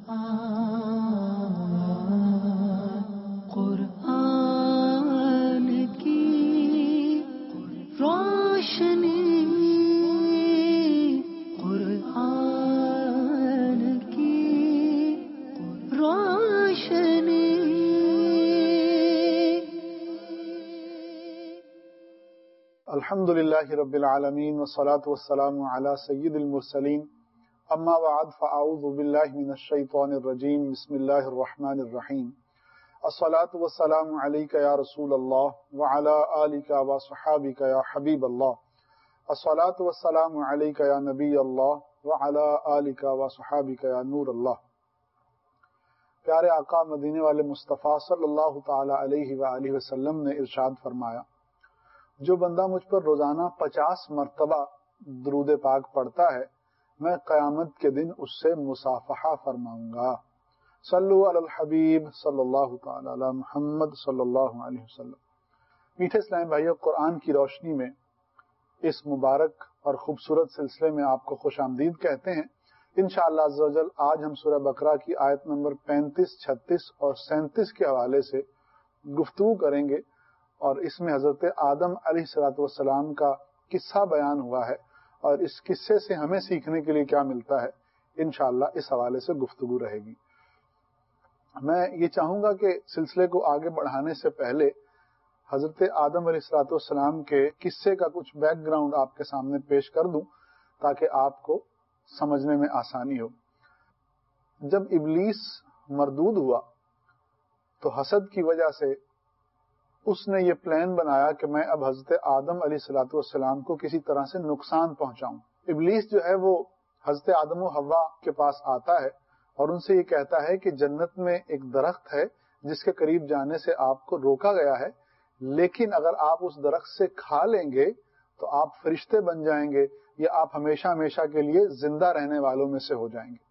قرآن کی روشنی، قرآن کی روشنی. الحمد للہ رب العالمین والصلاة والسلام علی سید المرسلین. اما بعد فاعوذ باللہ من الشیطان الرجیم. بسم اللہ الرحمن الرحیم. الصلاة والسلام علیک یا رسول اللہ وعلی آلک وصحابک یا حبیب اللہ. الصلاة والسلام علیک یا نبی اللہ وعلی آلک وصحابک یا نور اللہ. پیارے آقا مدینے والے مصطفیٰ صلی اللہ تعالی علیہ وآلہ وسلم نے ارشاد فرمایا، جو بندہ مجھ پر روزانہ 50 مرتبہ درود پاک پڑھتا ہے میں قیامت کے دن اس سے مصافحہ فرماؤں گا. صلو علی الحبیب صلی اللہ تعالی علی محمد صلی اللہ علیہ وسلم. میٹھے اسلام بھائیو، قرآن کی روشنی میں اس مبارک اور خوبصورت سلسلے میں آپ کو خوش آمدید کہتے ہیں. انشاءاللہ عز و جل آج ہم سورہ بقرہ کی آیت نمبر 35، 36 اور 37 کے حوالے سے گفتگو کریں گے، اور اس میں حضرت آدم علیہ السلام کا قصہ بیان ہوا ہے، اور اس قصے سے ہمیں سیکھنے کے لیے کیا ملتا ہے انشاءاللہ اس حوالے سے گفتگو رہے گی. میں یہ چاہوں گا کہ سلسلے کو آگے بڑھانے سے پہلے حضرت آدم علیہ السلام کے قصے کا کچھ بیک گراؤنڈ آپ کے سامنے پیش کر دوں تاکہ آپ کو سمجھنے میں آسانی ہو. جب ابلیس مردود ہوا تو حسد کی وجہ سے اس نے یہ پلان بنایا کہ میں اب حضرت آدم علیہ السلام کو کسی طرح سے نقصان پہنچاؤں. ابلیس جو ہے وہ حضرت آدم و حوا کے پاس آتا ہے اور ان سے یہ کہتا ہے کہ جنت میں ایک درخت ہے جس کے قریب جانے سے آپ کو روکا گیا ہے، لیکن اگر آپ اس درخت سے کھا لیں گے تو آپ فرشتے بن جائیں گے یا آپ ہمیشہ ہمیشہ کے لیے زندہ رہنے والوں میں سے ہو جائیں گے.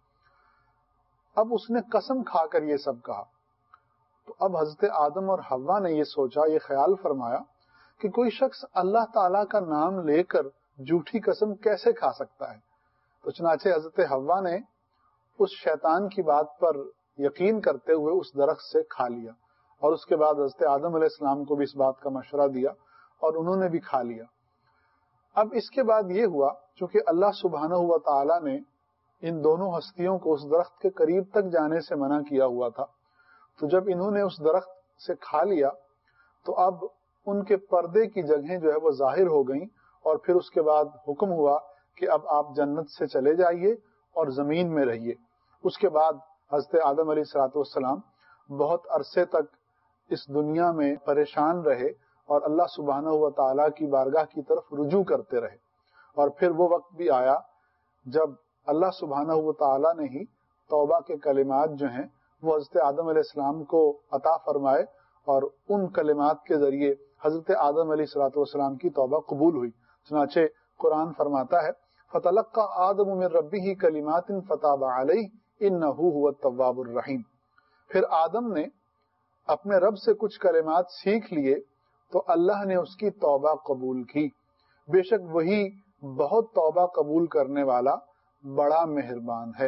اب اس نے قسم کھا کر یہ سب کہا. تو اب حضرت آدم اور حوا نے یہ سوچا، یہ خیال فرمایا کہ کوئی شخص اللہ تعالیٰ کا نام لے کر جھوٹی قسم کیسے کھا سکتا ہے. تو چنانچہ حضرت حوا نے اس شیطان کی بات پر یقین کرتے ہوئے اس درخت سے کھا لیا، اور اس کے بعد حضرت آدم علیہ السلام کو بھی اس بات کا مشورہ دیا اور انہوں نے بھی کھا لیا. اب اس کے بعد یہ ہوا، چونکہ اللہ سبحانہ و تعالیٰ نے ان دونوں ہستیوں کو اس درخت کے قریب تک جانے سے منع کیا ہوا تھا، تو جب انہوں نے اس درخت سے کھا لیا تو اب ان کے پردے کی جگہیں جو ہے وہ ظاہر ہو گئیں، اور پھر اس کے بعد حکم ہوا کہ اب آپ جنت سے چلے جائیے اور زمین میں رہیے. اس کے بعد حضرت آدم علیہ السلام بہت عرصے تک اس دنیا میں پریشان رہے اور اللہ سبحانہ و تعالیٰ کی بارگاہ کی طرف رجوع کرتے رہے. اور پھر وہ وقت بھی آیا جب اللہ سبحانہ و تعالیٰ نے ہی توبہ کے کلمات جو ہیں وہ حضرت آدم علیہ السلام کو عطا فرمائے، اور ان کلمات کے ذریعے حضرت آدم علیہ السلام کی توبہ قبول ہوئی. چنانچہ قرآن فرماتا ہے فَتَلَقَّى آدَمُ مِن رَبِّهِ كَلِمَاتٍ فَتَابَ عَلَيْهِ إِنَّهُ هُوَ التَّوَّابُ الرَّحِيمُ. پھر آدم نے اپنے رب سے کچھ کلمات سیکھ لیے تو اللہ نے اس کی توبہ قبول کی. بے شک وہی بہت توبہ قبول کرنے والا بڑا مہربان ہے.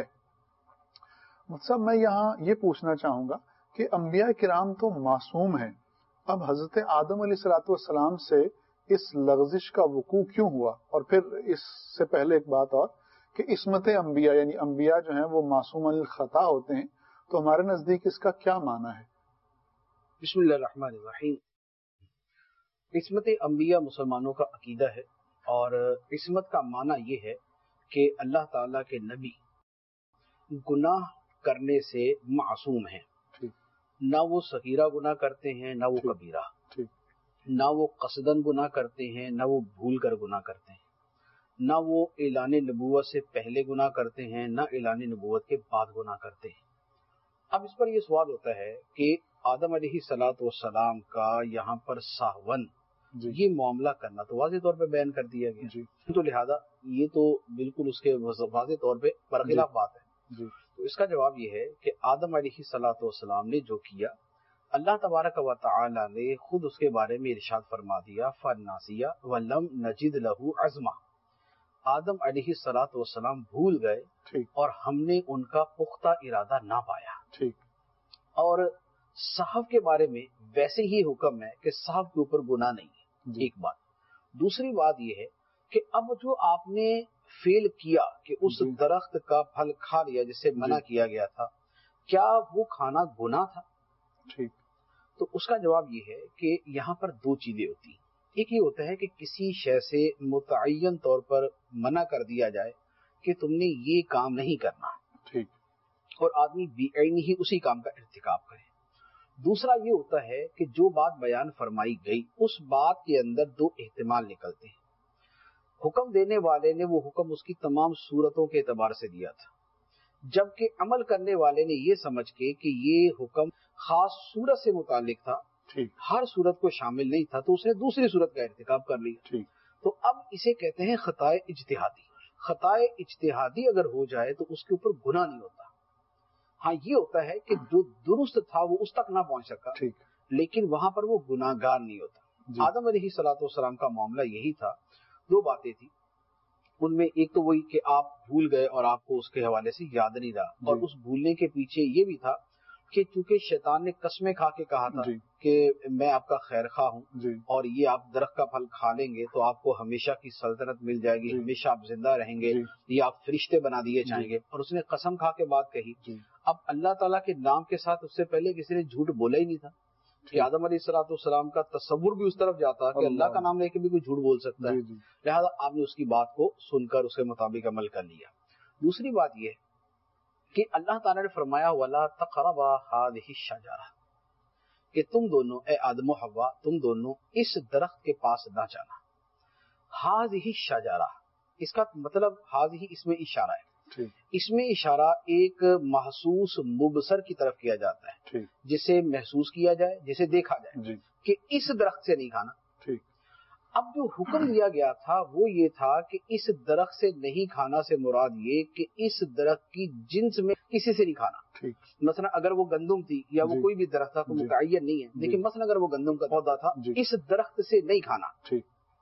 مطلب میں یہاں یہ پوچھنا چاہوں گا کہ انبیاء کرام تو معصوم ہیں، اب حضرت آدم علیہ السلام سے اس لغزش کا وقوع کیوں ہوا؟ اور پھر اس سے پہلے ایک بات اور کہ عصمت انبیاء یعنی انبیاء جو ہیں وہ معصوم الخطا ہوتے ہیں، تو ہمارے نزدیک اس کا کیا معنی ہے؟ بسم اللہ الرحمن الرحیم. عصمت انبیاء مسلمانوں کا عقیدہ ہے، اور عصمت کا معنی یہ ہے کہ اللہ تعالیٰ کے نبی گناہ کرنے سے معصوم ہیں. نہ وہ صغیرہ گناہ کرتے ہیں نہ وہ کبیرہ، نہ وہ قصدن گناہ کرتے ہیں نہ وہ بھول کر گناہ کرتے ہیں، نہ وہ اعلان نبوت سے پہلے گناہ کرتے ہیں نہ اعلان نبوت کے بعد گناہ کرتے ہیں. اب اس پر یہ سوال ہوتا ہے کہ آدم علیہ السلام کا یہاں پر ساہون یہ معاملہ کرنا تو واضح طور پہ بیان کر دیا گیا، تو لہذا یہ تو بالکل اس کے واضح طور پہ برخلاف بات ہے. تو اس کا جواب یہ ہے کہ آدم علیہ السلام نے جو کیا اللہ تبارک و تعالی نے خود اس کے بارے میں ارشاد فرما دیا فَنَاسِيَ وَلَمْ نَجِدْ لَهُ عَزْمًا. आदम अलैहिस्सलाम भूल गए ठीक और हमने उनका पुख्ता इरादा ना पाया। ठीक और साहब के बारे में वैसे ही हुक्म है कि साहब के ऊपर गुनाह नहीं है, जी एक बात। दूसरी बात यह है कि अब जो आपने फेल किया कि उस जी दरख्त का फल खा लिया जिसे मना जी किया गया था, क्या वो खाना गुनाह था? ठीक तो उसका जवाब ये है कि यहाँ पर दो चीजें होती हैं। एक ये होता है कि किसी शय से मुतअय्यन तौर पर मना कर दिया जाए कि तुमने ये काम नहीं करना, ठीक और आदमी बेईनी ही उसी काम का इर्तिकाब करे। दूसरा ये होता है कि जो बात बयान फरमाई गई उस बात के अंदर दो एहतिमाल निकलते हैं। हुक्म देने वाले ने वो हुक्म उसकी तमाम सूरतों के एतबार से दिया था, जबकि अमल करने वाले ने ये समझ के कि ये हुक्म खास सूरत से मुतालिक था, ठीक हर सूरत को शामिल नहीं था, तो उसने दूसरी सूरत का इर्तिकाब कर लिया। ठीक तो अब इसे कहते हैं खताए इज्तिहादी। खताए इज्तिहादी अगर हो जाए तो उसके ऊपर गुनाह नहीं होता। हाँ, ये होता है कि जो दुरुस्त था वो उस तक ना पहुंच सका, ठीक लेकिन वहां पर वो गुनाहगार नहीं होता। जी आदम अलैहिस्सलाम का मामला यही था। दो बातें थी उनमें, एक तो वही कि आप भूल गए और आपको उसके हवाले से याद नहीं रहा, और जी उस भूलने के पीछे ये भी था कि चूंकि शैतान ने कसमें खा के कहा था जी कि मैं आपका खैर खा हूँ जी और ये आप दरख्त का फल खा लेंगे तो आपको हमेशा की सल्तनत मिल जाएगी, जी हमेशा आप जिंदा रहेंगे, जी ये आप फरिश्ते बना दिए जी जाएंगे, और उसने कसम खा के बात कही। जी अब अल्लाह ताला के नाम के साथ उससे पहले किसी ने झूठ बोला ही नहीं था कि ठीक आदम अलैहिस्सलाम का तसव्वुर भी उस तरफ जाता कि अल्लाह का नाम लेके भी कोई झूठ बोल सकता है। जी जी लिहाजा आपने उसकी बात को सुनकर उसके मुताबिक अमल कर लिया। दूसरी बात यह कि अल्लाह ताला ने फरमाया वला तक़रबा हादिही शजरा, कि तुम दोनों ए आदम और हव्वा तुम दोनों इस दरख्त के पास ना जाना। हादिही शजरा, इसका मतलब हादिही इसमें इशारा है। ठीक इसमें इशारा एक महसूस मुबसर की तरफ किया जाता है, ठीक जिसे महसूस किया जाए, जिसे देखा जाए, जी कि इस दरख्त से नहीं खाना। ठीक अब जो हुक्म दिया गया था वो ये था कि इस दरख्त से नहीं खाना से मुराद ये कि इस दरख्त की जिन्स में किसी से नहीं खाना। ठीक मसलन अगर वो गंदम थी या वो जी कोई भी दरख्त था तो जी मुतअय्यन नहीं है, लेकिन जी मसलन अगर वो गंदम का पौधा था, जी इस दरख्त से नहीं खाना। ठीक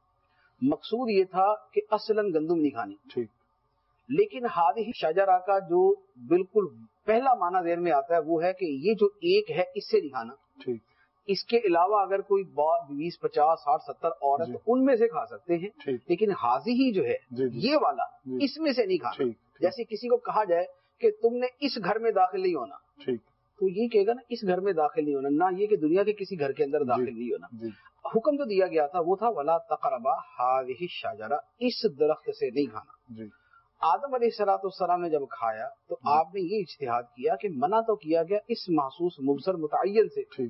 मकसूद ये था कि असलन गंदम नहीं खानी। ठीक लेकिन हादिही शजरा का जो बिल्कुल पहला माना ज़हन में आता है वो है कि ये जो एक है इससे नहीं खाना। ठीक इसके अलावा अगर कोई 20, 50, 60, 70 और है जी तो उनमें से खा सकते हैं, ठीक लेकिन हाजी ही जो है जी जी ये वाला जी इसमें से नहीं खाना। ठीक ठीक जैसे किसी को कहा जाए कि तुमने इस घर में दाखिल नहीं होना, ठीक तो ये कहेगा ना इस घर में दाखिल नहीं होना, ना ये कि दुनिया के किसी घर के अंदर जी दाखिल नहीं होना। जी हुक्म जो दिया गया था वो था वला तक़रबा हादिही शजरा, इस दरख्त से नहीं खाना। जी आदम अलैहिस्सलाम ने जब खाया तो जी आपने ये इज्तिहाद किया कि मना तो किया गया इस महसूस मुबसर मुतअय्यन से, ठीक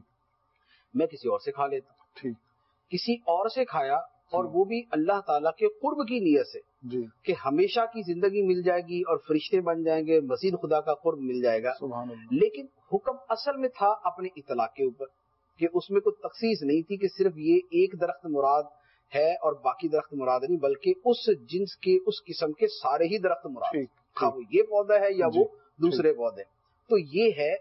मैं किसी और से खा लेता, ठीक किसी और से खाया, और जी वो भी अल्लाह ताला के कुर्ब की नियत से जी कि हमेशा की जिंदगी मिल जाएगी और फरिश्ते बन जाएंगे, मजीद खुदा का कुर्ब मिल जाएगा। सुभान अल्लाह। लेकिन हुक्म असल में था अपने इतलाक के ऊपर, कि उसमें कोई तखसीस नहीं थी कि सिर्फ ये एक दरख्त मुराद है और बाकी दरख्त मुराद नहीं, बल्कि उस जिन्स के उस किस्म के सारे ही दरख्त मुराद, ठीक हाँ ठीक वो ये पौधा है या जी वो दूसरे पौधे। तो ये है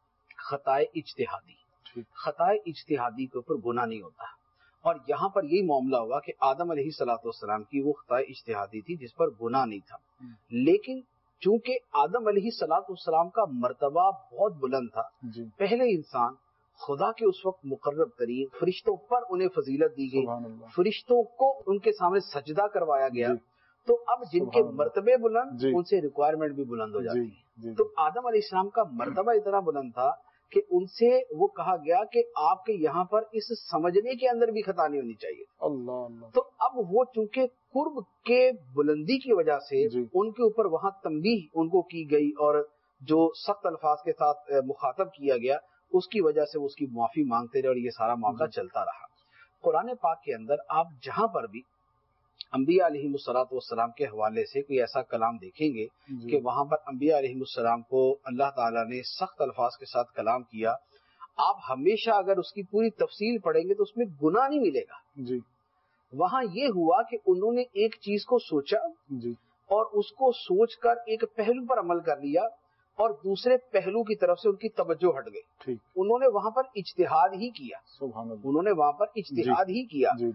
खताए इज्तिहादी। ठीक खताए इज्तिहादी के ऊपर गुनाह नहीं होता। और यहाँ पर यही मामला हुआ कि आदम अलैहिस्सलाम की वो खताए इज्तिहादी थी जिस पर गुनाह नहीं था। लेकिन चूंकि आदम अलैहिस्सलाम का मर्तबा बहुत बुलंद था, जी पहले इंसान खुदा के उस वक्त मुकर्रब तरीन फरिश्तों पर उन्हें फजीलत दी गई, सुभान अल्लाह। फरिश्तों को उनके सामने सजदा करवाया गया, जी तो अब जिनके सुभान अल्लाह। मर्तबे बुलंद जी उनसे रिक्वायरमेंट भी बुलंद हो जी जाती है। जी तो आदम अलैहिस्सलाम का मर्तबा इतना बुलंद था कि उनसे वो कहा गया कि आपके यहाँ पर इस समझने के अंदर भी खता नहीं होनी चाहिए। अल्लाह अल्लाह। तो अब वो चूंकि कुर्ब के बुलंदी की वजह से जी उनके ऊपर वहां तंबीह उनको की गई और जो सख्त अल्फाज के साथ मुखातब किया गया, उसकी वजह से वो उसकी माफी मांगते रहे और ये सारा मामला चलता रहा। कुरान पाक के अंदर आप जहां पर भी अंबिया अलैहिमुस्सलाम के हवाले से कोई ऐसा कलाम देखेंगे जी कि वहां पर अंबिया अलैहिमुस्सलाम को अल्लाह ताला ने सख्त अल्फाज के साथ कलाम किया, आप हमेशा अगर उसकी पूरी तफसील पढ़ेंगे तो उसमें गुनाह नहीं मिलेगा। जी वहां ये हुआ कि उन्होंने एक चीज को सोचा जी और उसको सोचकर एक पहलू पर अमल कर लिया और दूसरे पहलू की तरफ से उनकी तवज्जो हट गई। ठीक उन्होंने वहां पर इज्तिहाद ही किया, सुभान अल्लाह। उन्होंने वहां पर इज्तिहाद ही किया। जी जी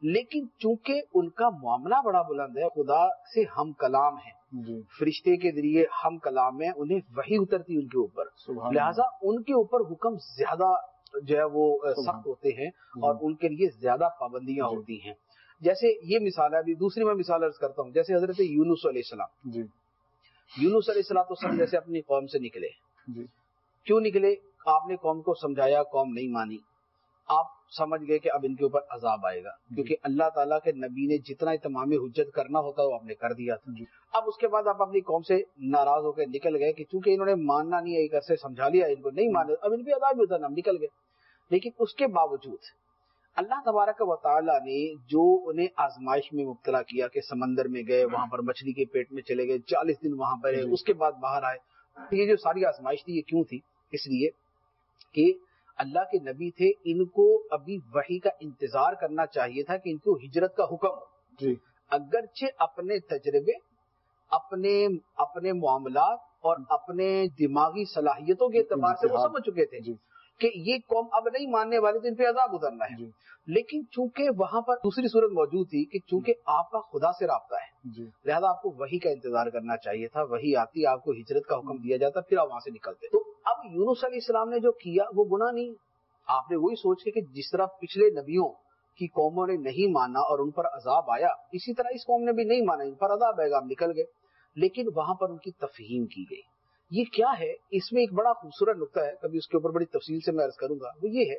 لیکن چونکہ ان کا معاملہ بڑا بلند ہے، خدا سے ہم کلام ہیں، جی فرشتے کے ذریعے ہم کلام ہیں، انہیں وحی اترتی ان کے اوپر، سبحان لہذا ان کے اوپر حکم زیادہ جو ہے وہ سخت ہوتے ہیں اور ان کے لیے زیادہ پابندیاں جی ہوتی ہیں. جیسے یہ مثال ہے، ابھی دوسری میں مثال عرض کرتا ہوں. جیسے حضرت یونس علیہ السلام، جی یونس علیہ السلام جیسے اپنی قوم سے نکلے، جی کیوں نکلے؟ آپ نے قوم کو سمجھایا، قوم نہیں مانی، آپ سمجھ گئے کہ اب ان کے اوپر عذاب آئے گا، کیونکہ اللہ تعالیٰ کے نبی نے جتنا اتمام حجت کرنا ہوتا ہے وہ آپ نے کر دیا تھا. جی اب اس کے بعد آپ اپنی قوم سے ناراض ہو کے نکل گئے کہ چونکہ انہوں نے ماننا نہیں ہے، ایک عرصے سمجھا لیا، ان کو نہیں مانے، اب ان پہ عذاب بھی اترنا، ہم نکل گئے. لیکن اس کے باوجود اللہ تبارک و تعالیٰ نے جو انہیں آزمائش میں مبتلا کیا کہ سمندر میں گئے، وہاں پر مچھلی کے پیٹ میں چلے گئے، 40 دن وہاں پر رہے، اس کے بعد باہر آئے. یہ جو ساری آزمائش تھی یہ کیوں تھی؟ اس لیے کہ اللہ کے نبی تھے، ان کو ابھی وحی کا انتظار کرنا چاہیے تھا کہ ان کو ہجرت کا حکم ہو. جی اگرچہ اپنے تجربے، اپنے معاملات اور اپنے دماغی صلاحیتوں کے اعتبار سے وہ سمجھ چکے تھے جی کہ یہ قوم اب نہیں ماننے والی، تو ان پہ عذاب اترنا ہے. جی لیکن چونکہ وہاں پر دوسری صورت موجود تھی کہ چونکہ آپ کا خدا سے رابطہ ہے، جی لہذا آپ کو وحی کا انتظار کرنا چاہیے تھا. وحی آتی، آپ کو ہجرت کا حکم دیا جاتا، پھر آپ وہاں سے نکلتے. تو اب یونس علیہ السلام نے جو کیا وہ گناہ نہیں. آپ نے وہی سوچ کے کہ جس طرح پچھلے نبیوں کی قوموں نے نہیں مانا اور ان پر عذاب آیا، اسی طرح اس قوم نے بھی نہیں مانا، ان پر عذاب آئے گا، آپ نکل گئے. لیکن وہاں پر ان کی تفہیم کی گئی. یہ کیا ہے؟ اس میں ایک بڑا خوبصورت نقطہ ہے، کبھی اس کے اوپر بڑی تفصیل سے میں عرض کروں گا. وہ یہ ہے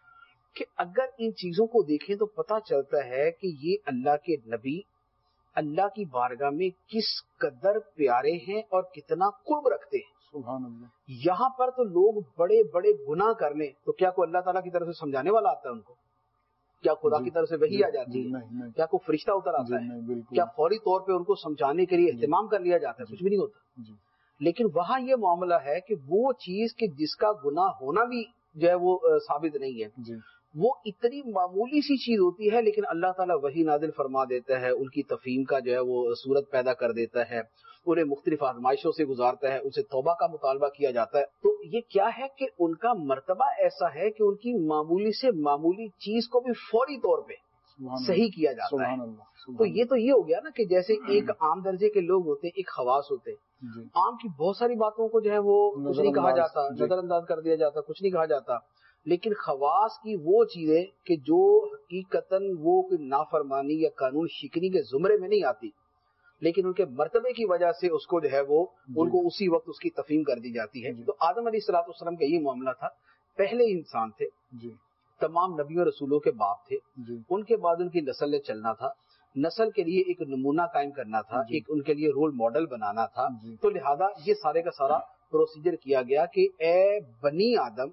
کہ اگر ان چیزوں کو دیکھیں تو پتہ چلتا ہے کہ یہ اللہ کے نبی اللہ کی بارگاہ میں کس قدر پیارے ہیں اور کتنا قرب رکھتے ہیں. سبحان اللہ. یہاں پر تو لوگ بڑے بڑے گناہ کرنے، تو کیا کوئی اللہ تعالیٰ کی طرف سے سمجھانے والا آتا ہے ان کو؟ کیا خدا کی طرف سے وحی آ جاتی ہے؟ نہیں کیا کوئی فرشتہ اتر آتا ہے؟ بالکل. کیا فوری طور پہ ان کو سمجھانے کے لیے اہتمام کر لیا جاتا ہے؟ کچھ بھی نہیں ہوتا. جی لیکن وہاں یہ معاملہ ہے کہ وہ چیز کہ جس کا گناہ ہونا بھی جو ہے وہ ثابت نہیں ہے، جی وہ اتنی معمولی سی چیز ہوتی ہے، لیکن اللہ تعالیٰ وحی نازل فرما دیتا ہے، ان کی تفہیم کا جو ہے وہ صورت پیدا کر دیتا ہے، انہیں مختلف آزمائشوں سے گزارتا ہے، ان سے توبہ کا مطالبہ کیا جاتا ہے. تو یہ کیا ہے کہ ان کا مرتبہ ایسا ہے کہ ان کی معمولی سے معمولی چیز کو بھی فوری طور پہ صحیح کیا جاتا ہے. سبحان اللہ. تو یہ ہو گیا نا کہ جیسے ایک عام درجے کے لوگ ہوتے ہیں، ایک خواص ہوتے ہیں. جی عام کی بہت ساری باتوں کو جو ہے وہ کچھ نہیں کہا جاتا، نظر انداز کر دیا جاتا، کچھ نہیں کہا جاتا. لیکن خواص کی وہ چیزیں کہ جو حقیقتاً وہ نافرمانی یا قانون شکنی کے زمرے میں نہیں آتی، لیکن ان کے مرتبے کی وجہ سے اس کو جو ہے وہ ان کو اسی وقت اس کی تفہیم کر دی جاتی ہے. تو آدم علیہ السلام کا یہ معاملہ تھا. پہلے انسان تھے، جی تمام نبیوں رسولوں کے باپ تھے، جی ان کے بعد ان کی نسل نے چلنا تھا، نسل کے لیے ایک نمونہ قائم کرنا تھا، ایک ان کے لیے رول ماڈل بنانا تھا. تو لہذا یہ سارے کا سارا پروسیجر کیا گیا کہ اے بنی آدم،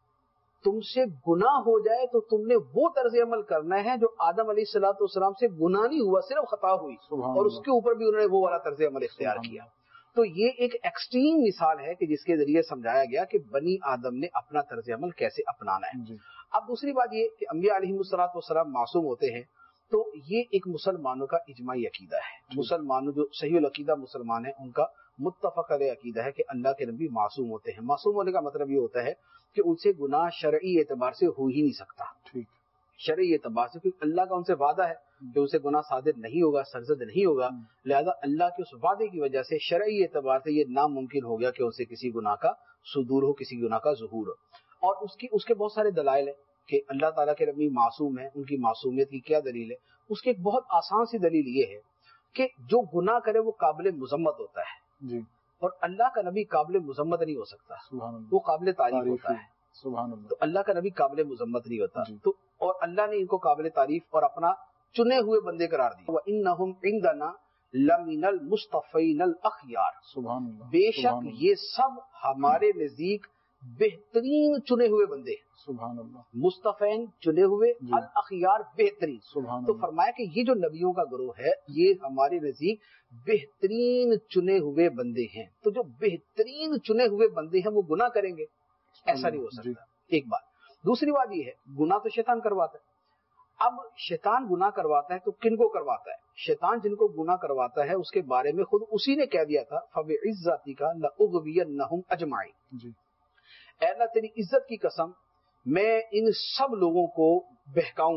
تم سے گناہ ہو جائے تو تم نے وہ طرز عمل کرنا ہے جو آدم علیہ السلام سے گناہ نہیں ہوا، صرف خطا ہوئی، اور اس کے اوپر بھی انہوں نے وہ والا طرز عمل اختیار کیا. تو یہ ایک ایکسٹریم مثال ہے کہ جس کے ذریعے سمجھایا گیا کہ بنی آدم نے اپنا طرز عمل کیسے اپنانا ہے. اب دوسری بات یہ کہ انبیاء علیہ السلام معصوم ہوتے ہیں، تو یہ ایک مسلمانوں کا اجماعی عقیدہ ہے. مسلمانوں جو صحیح العقیدہ مسلمان ہیں ان کا متفق علیہ عقیدہ ہے کہ اللہ کے نبی معصوم ہوتے ہیں. معصوم ہونے کا مطلب یہ ہوتا ہے کہ ان سے گناہ شرعی اعتبار سے ہو ہی نہیں سکتا. شرعی اعتبار سے کیونکہ اللہ کا ان سے وعدہ ہے کہ ان سے گناہ صادر نہیں ہوگا، سرزد نہیں ہوگا. لہذا اللہ کے اس وعدے کی وجہ سے شرعی اعتبار سے یہ ناممکن ہو گیا کہ ان سے کسی گناہ کا صدور ہو، کسی گناہ کا ظہور ہو. اور اس کے بہت سارے دلائل ہیں کہ اللہ تعالیٰ کے نبی معصوم ہیں. ان کی معصومیت کی کیا دلیل ہے؟ اس کی ایک بہت آسان سی دلیل یہ ہے کہ جو گناہ کرے وہ قابل مذمت ہوتا ہے جی، اور اللہ کا نبی قابل مذمت نہیں ہو سکتا، وہ قابل تعریف ہوتا ہے. سبحان اللہ. تو اللہ کا نبی قابل مذمت نہیں ہوتا تو اور اللہ نے ان کو قابل تعریف اور اپنا چنے ہوئے بندے قرار دیا. وَإِنَّهُمْ عِنْدَنَا لَمِنَ الْمُصْطَفَيْنَ الْأَخْيَارِ. سبحان اللہ. بے شک یہ سب ہمارے نزدیک بہترین چنے ہوئے بندے ہیں. سبحان اللہ. مصطفین چنے ہوئے، الاخیار بہترین. تو فرمایا کہ یہ جو نبیوں کا گروہ ہے یہ ہمارے نزدیک بہترین چنے ہوئے بندے ہیں. تو جو بہترین چنے ہوئے بندے ہیں وہ گناہ کریں گے؟ ایسا نہیں ہو سکتا. ایک بات. دوسری بات یہ ہے گناہ تو شیطان کرواتا ہے. اب شیطان گناہ کرواتا ہے تو کن کو کرواتا ہے؟ شیطان جن کو گناہ کرواتا ہے اس کے بارے میں خود اسی نے کہہ دیا تھا فَبِعِزَّتِكَ لَأُغْوِيَنَّهُمْ أَجْمَعِينَ. اے اللہ تیری عزت کی قسم میں ان سب لوگوں کو بہکاؤں گا.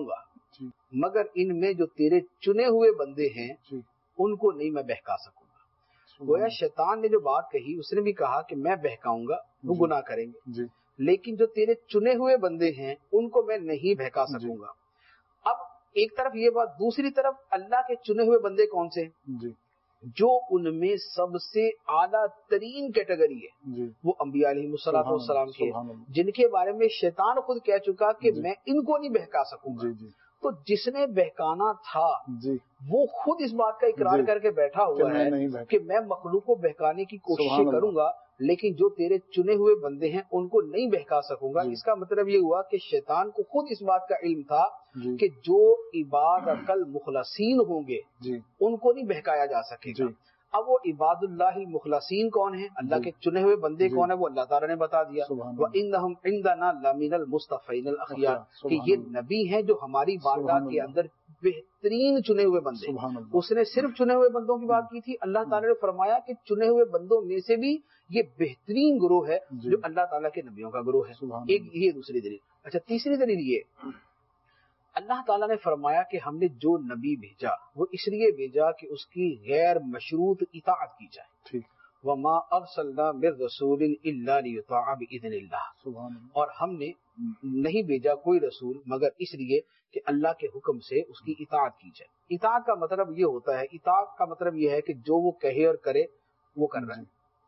جی مگر ان میں جو تیرے چنے ہوئے بندے ہیں جی ان کو نہیں میں بہکا سکوں گا۔ گویا شیطان نے جو بات کہی اس نے بھی کہا کہ میں بہکاؤں گا، وہ جی گناہ کریں گے، جی لیکن جو تیرے چنے ہوئے بندے ہیں ان کو میں نہیں بہکا جی سکوں گا۔ اب ایک طرف یہ بات، دوسری طرف اللہ کے چنے ہوئے بندے کون سے ہیں؟ جی جو ان میں سب سے اعلیٰ ترین کیٹیگری ہے جی وہ انبیاء علیہ الصلوۃ والسلام کی سبحان ہے، اللہ، جن کے بارے میں شیطان خود کہہ چکا کہ جی میں ان کو نہیں بہکا سکوں گا۔ جی جی تو جس نے بہکانا تھا جی وہ خود اس بات کا اقرار جی کر کے بیٹھا کہ ہوا میں ہے نہیں بہکا، کہ میں مخلوق کو بہکانے کی کوششیں سبحان اللہ، کروں گا لیکن جو تیرے چنے ہوئے بندے ہیں ان کو نہیں بہکا سکوں گا۔ جی اس کا مطلب یہ ہوا کہ شیطان کو خود اس بات کا علم تھا جی کہ جو عباد عقل مخلصین ہوں گے جی ان کو نہیں بہکایا جا سکے گا۔ جی اب وہ عباد اللہ المخلصین کون ہیں، اللہ جی کے چنے ہوئے بندے جی کون ہیں، وہ اللہ تعالیٰ نے بتا دیا۔ سبحان اللہ، وَإِنَّهُمْ عِنْدَنَا لَمِنَ الْمُصْطَفَيْنَ الْأَخْيَارِ، کہ سبحان یہ اللہ، نبی ہیں جو ہماری بارگاہ سبحان کے اللہ، اندر بہترین چنے ہوئے بندے ہیں۔ سبحان اللہ، اس نے صرف چنے ہوئے بندوں کی بات کی تھی، اللہ تعالیٰ نے فرمایا کہ چنے ہوئے بندوں میں سے بھی یہ بہترین گروہ ہے جی جو اللہ تعالیٰ کے نبیوں کا گروہ ہے۔ سبحان ایک اللہ، یہ دوسری دلیل۔ اچھا تیسری دلیل یہ، اللہ تعالیٰ نے فرمایا کہ ہم نے جو نبی بھیجا وہ اس لیے بھیجا کہ اس کی غیر مشروط اطاعت کی جائے۔ ٹھیک، وما ارسلنا من رسول الا ليطاع باذن اللہ، سبحان اللہ، اور ہم نے نہیں بھیجا کوئی رسول مگر اس لیے کہ اللہ کے حکم سے اس کی اطاعت کی جائے۔ اطاعت کا مطلب یہ ہوتا ہے، اطاعت کا مطلب یہ ہے کہ جو وہ کہے اور کرے وہ کر رہا ہے۔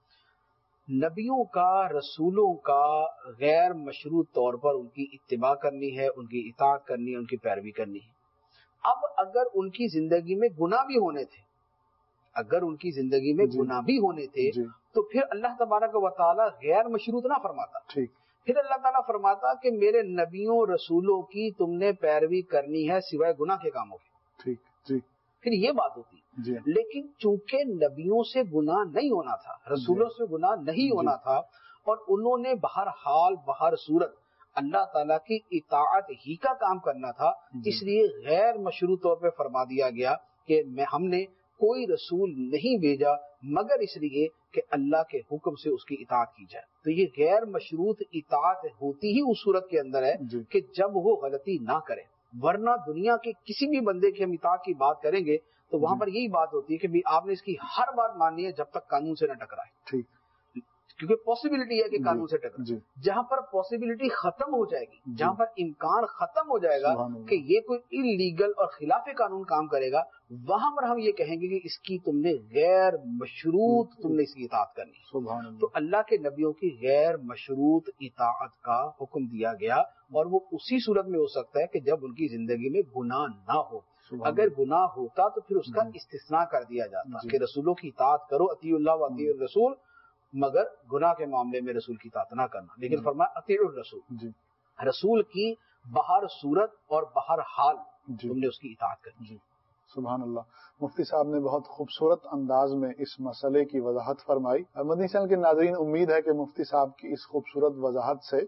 نبیوں کا، رسولوں کا غیر مشروط طور پر ان کی اتباع کرنی ہے، ان کی اطاعت کرنی ہے، ان کی پیروی کرنی ہے۔ اب اگر ان کی زندگی میں گناہ بھی ہونے تھے، اگر ان کی زندگی میں جی گناہ بھی ہونے تھے جی تو پھر اللہ تبارک و تعالیٰ غیر مشروط نہ فرماتا، ٹھیک، پھر اللہ تعالیٰ فرماتا کہ میرے نبیوں رسولوں کی تم نے پیروی کرنی ہے سوائے گناہ کے کاموں کے، ٹھیک، جی پھر یہ بات ہوتی۔ جی لیکن چونکہ نبیوں سے گناہ نہیں ہونا تھا، رسولوں سے گناہ نہیں ہونا تھا، اور انہوں نے بہرحال بہر صورت اللہ تعالیٰ کی اطاعت ہی کا کام کرنا تھا، اس لیے غیر مشروط طور پہ فرما دیا گیا کہ ہم نے کوئی رسول نہیں بھیجا مگر اس لیے کہ اللہ کے حکم سے اس کی اطاعت کی جائے۔ تو یہ غیر مشروط اطاعت ہوتی ہی اس صورت کے اندر ہے جی کہ جب وہ غلطی نہ کرے، ورنہ دنیا کے کسی بھی بندے کی ہم اطاعت کی بات کریں گے تو وہاں پر یہی بات ہوتی ہے کہ بھی آپ نے اس کی ہر بات ماننی ہے جب تک قانون سے نہ ٹکرائے، ٹھیک، کیونکہ پاسبلٹی ہے کہ قانون سے ٹکرائے۔ جی جہاں پر پاسبلٹی ختم ہو جائے گی، جہاں پر امکان ختم ہو جائے گا سبحان اللہ، کہ یہ کوئی انلیگل اور خلاف قانون کام کرے گا، وہاں پر ہم یہ کہیں گے کہ اس کی تم نے غیر مشروط تم نے اس کی اطاعت کرنی ہے۔ سبحان اللہ، تو اللہ کے نبیوں کی غیر مشروط اطاعت کا حکم دیا گیا، اور وہ اسی صورت میں ہو سکتا ہے کہ جب ان کی زندگی میں گناہ نہ ہو۔ سبحان اگر گناہ ہوتا تو پھر اس کا جی استثناء کر دیا جاتا جی کہ رسولوں کی اطاعت کرو، اطیعوا اللہ و اطیعوا الرسول، مگر گناہ کے معاملے میں رسول کی اطاعت نہ کرنا۔ لیکن جی فرمایا اطیعوا الرسول، جی رسول کی بہر صورت اور بہر حال جی تم نے اس کی اطاعت کرنی۔ جی سبحان اللہ۔ مفتی صاحب نے بہت خوبصورت انداز میں اس مسئلے کی وضاحت فرمائی۔ مدنی چینل کے ناظرین، امید ہے کہ مفتی صاحب کی اس خوبصورت وضاحت سے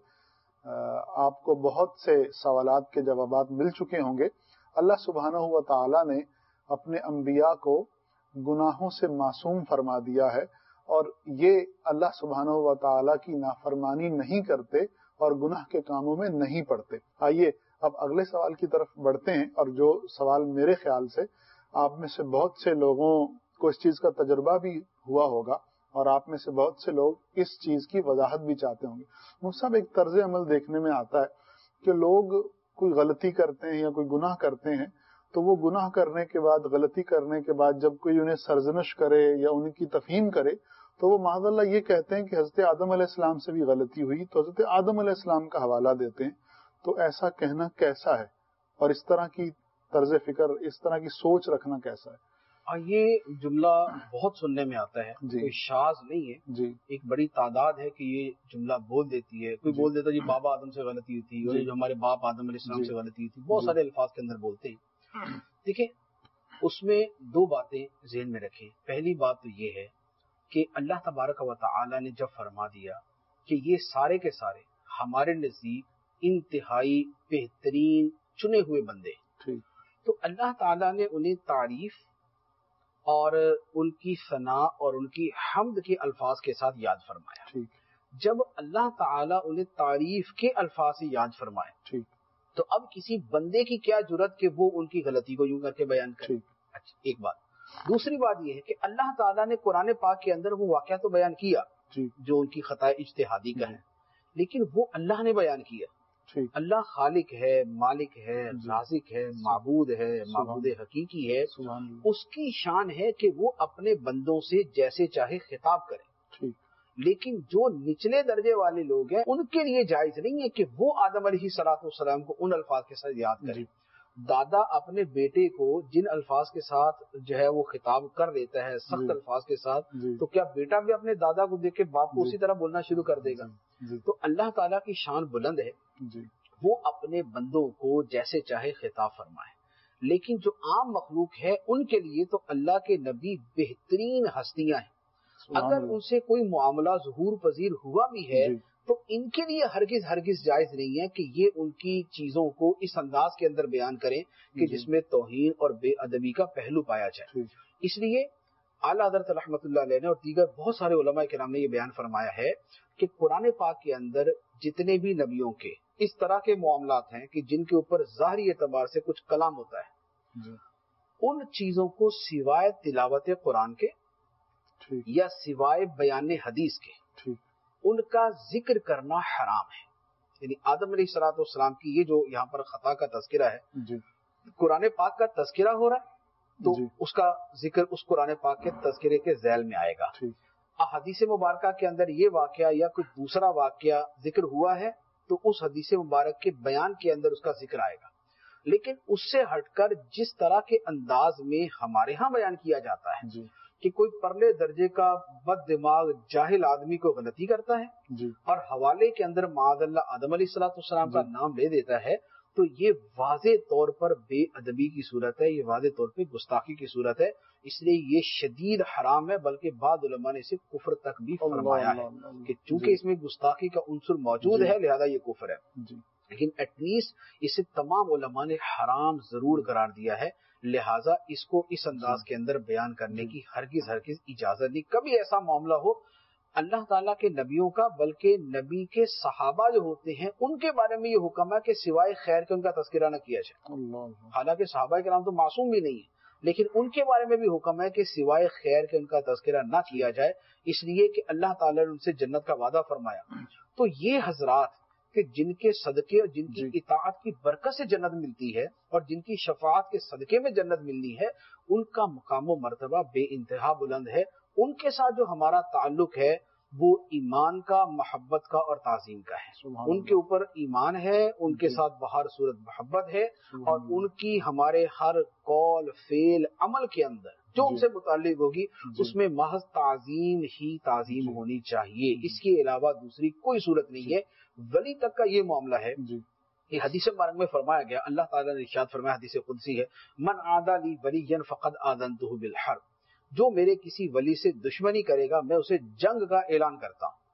آپ کو بہت سے سوالات کے جوابات مل چکے ہوں گے۔ اللہ سبحانہ و تعالی نے اپنے انبیاء کو گناہوں سے معصوم فرما دیا ہے، اور یہ اللہ سبحانہ و تعالی کی نافرمانی نہیں کرتے اور گناہ کے کاموں میں نہیں پڑتے۔ آئیے اب اگلے سوال کی طرف بڑھتے ہیں، اور جو سوال میرے خیال سے آپ میں سے بہت سے لوگوں کو اس چیز کا تجربہ بھی ہوا ہوگا، اور آپ میں سے بہت سے لوگ اس چیز کی وضاحت بھی چاہتے ہوں گے۔ مفتی صاحب، ایک طرز عمل دیکھنے میں آتا ہے کہ لوگ کوئی غلطی کرتے ہیں یا کوئی گناہ کرتے ہیں، تو وہ گناہ کرنے کے بعد، غلطی کرنے کے بعد جب کوئی انہیں سرزنش کرے یا ان کی تفہیم کرے تو وہ معاذ اللہ یہ کہتے ہیں کہ حضرت آدم علیہ السلام سے بھی غلطی ہوئی، تو حضرت آدم علیہ السلام کا حوالہ دیتے ہیں۔ تو ایسا کہنا کیسا ہے، اور اس طرح کی طرز فکر، اس طرح کی سوچ رکھنا کیسا ہے؟ یہ جملہ بہت سننے میں آتا ہے، جی کوئی شاذ نہیں ہے، جی ایک بڑی تعداد ہے کہ یہ جملہ بول دیتی ہے۔ کوئی جی بول دیتا ہے جی بابا آدم سے غلطی ہوئی تھی، اور جی یہ جو ہمارے باپ آدم علیہ السلام جی سے غلطی ہوئی تھی، بہت جی سارے الفاظ کے اندر بولتے ہیں۔ دیکھیں، اس میں دو باتیں ذہن میں رکھیں۔ پہلی بات تو یہ ہے کہ اللہ تبارک و تعالی نے جب فرما دیا کہ یہ سارے کے سارے ہمارے نزدیک انتہائی بہترین چنے ہوئے بندے ہیں، ٹھیک، تو اللہ تعالیٰ نے انہیں تعریف اور ان کی ثنا اور ان کی حمد کے الفاظ کے ساتھ یاد فرمایا۔ ٹھیک، جب اللہ تعالیٰ انہیں تعریف کے الفاظ سے یاد فرمائے ٹھیک، تو اب کسی بندے کی کیا جرت کہ وہ ان کی غلطی کو یوں کر کے بیان کرے. اچھا ایک بات. دوسری بات یہ ہے کہ اللہ تعالیٰ نے قرآن پاک کے اندر وہ واقعہ تو بیان کیا جو ان کی خطا اجتہادی کا ہے، لیکن وہ اللہ نے بیان کیا. اللہ خالق ہے، مالک ہے، رازق ہے، معبود ہے، معبود حقیقی ہے. اس کی شان ہے کہ وہ اپنے بندوں سے جیسے چاہے خطاب کرے. لیکن جو نچلے درجے والے لوگ ہیں ان کے لیے جائز نہیں ہے کہ وہ آدم علیہ السلام کو ان الفاظ کے ساتھ یاد کریں. دادا اپنے بیٹے کو جن الفاظ کے ساتھ جو ہے وہ خطاب کر دیتا ہے، سخت الفاظ کے ساتھ، تو کیا بیٹا بھی اپنے دادا کو دیکھ کے باپ کو اسی طرح بولنا شروع کر دے گا؟ تو اللہ تعالیٰ کی شان بلند ہے، وہ اپنے بندوں کو جیسے چاہے خطاب فرمائے. لیکن جو عام مخلوق ہے ان کے لیے تو اللہ کے نبی بہترین ہستیاں ہیں. اگر ان سے کوئی معاملہ ظہور پذیر ہوا بھی ہے تو ان کے لیے ہرگز جائز نہیں ہے کہ یہ ان کی چیزوں کو اس انداز کے اندر بیان کریں کہ جس میں توہین اور بے ادبی کا پہلو پایا جائے. اس لیے اعلیٰ حضرت رحمۃ اللہ علیہ نے اور دیگر بہت سارے علماء کرام نے یہ بیان فرمایا ہے کہ قرآن پاک کے اندر جتنے بھی نبیوں کے اس طرح کے معاملات ہیں کہ جن کے اوپر ظاہری اعتبار سے کچھ کلام ہوتا ہے، ان چیزوں کو سوائے تلاوت قرآن کے یا سوائے بیان حدیث کے ان کا ذکر کرنا حرام ہے. یعنی آدم علیہ السلام کی یہ جو یہاں پر خطا کا تذکرہ ہے، قرآن پاک کا تذکرہ ہو رہا ہے تو اس کا ذکر اس قرآن پاک کے تذکرے کے ذیل میں آئے گا. حدیث مبارکہ کے اندر یہ واقعہ یا کوئی دوسرا واقعہ ذکر ہوا ہے تو اس حدیث مبارک کے بیان کے اندر اس کا ذکر آئے گا. لیکن اس سے ہٹ کر جس طرح کے انداز میں ہمارے ہاں بیان کیا جاتا ہے کہ کوئی پرلے درجے کا بد دماغ جاہل آدمی کو غلطی کرتا ہے اور حوالے کے اندر معاذ اللہ آدم علیہ السلام کا نام لے دیتا ہے، تو یہ واضح طور پر بے ادبی کی صورت ہے، یہ واضح طور پہ گستاخی کی صورت ہے. اس لیے یہ شدید حرام ہے، بلکہ بعض علماء نے اسے کفر تک بھی فرمایا ہے کہ چونکہ اس میں گستاخی کا عنصر موجود ہے لہذا یہ کفر ہے. لیکن ایٹ لیسٹ اسے تمام علماء نے حرام ضرور قرار دیا ہے، لہٰذا اس کو اس انداز کے اندر بیان کرنے کی ہرگز اجازت نہیں. کبھی ایسا معاملہ ہو اللہ تعالیٰ کے نبیوں کا بلکہ نبی کے صحابہ جو ہوتے ہیں ان کے بارے میں یہ حکم ہے کہ سوائے خیر کے ان کا تذکرہ نہ کیا جائے. حالانکہ صحابہ کرام تو معصوم بھی نہیں ہیں، لیکن ان کے بارے میں بھی حکم ہے کہ سوائے خیر کے ان کا تذکرہ نہ کیا جائے، اس لیے کہ اللہ تعالیٰ نے ان سے جنت کا وعدہ فرمایا. تو یہ حضرات کہ جن کے صدقے اور جن کی اطاعت کی برکت سے جنت ملتی ہے اور جن کی شفاعت کے صدقے میں جنت ملنی ہے، ان کا مقام و مرتبہ بے انتہا بلند ہے. ان کے ساتھ جو ہمارا تعلق ہے وہ ایمان کا، محبت کا اور تعظیم کا ہے. ان کے اوپر ایمان ہے، ان کے ساتھ بہر صورت محبت ہے، اور ان کی ہمارے ہر قول فعل عمل کے اندر جو ان سے متعلق ہوگی اس میں محض تعظیم ہی تعظیم ہونی چاہیے. اس کے علاوہ دوسری کوئی صورت نہیں ہے. ولی تک کا یہ معاملہ ہے. یہ حدیث مبارک میں فرمایا گیا، اللہ تعالیٰ نے ارشاد فرمایا، حدیث قدسی ہے، من عادی لی ولیا فقد آذنتہ بالحرب، جو میرے کسی ولی سے دشمنی کرے گا میں اسے جنگ کا اعلان کرتا ہوں.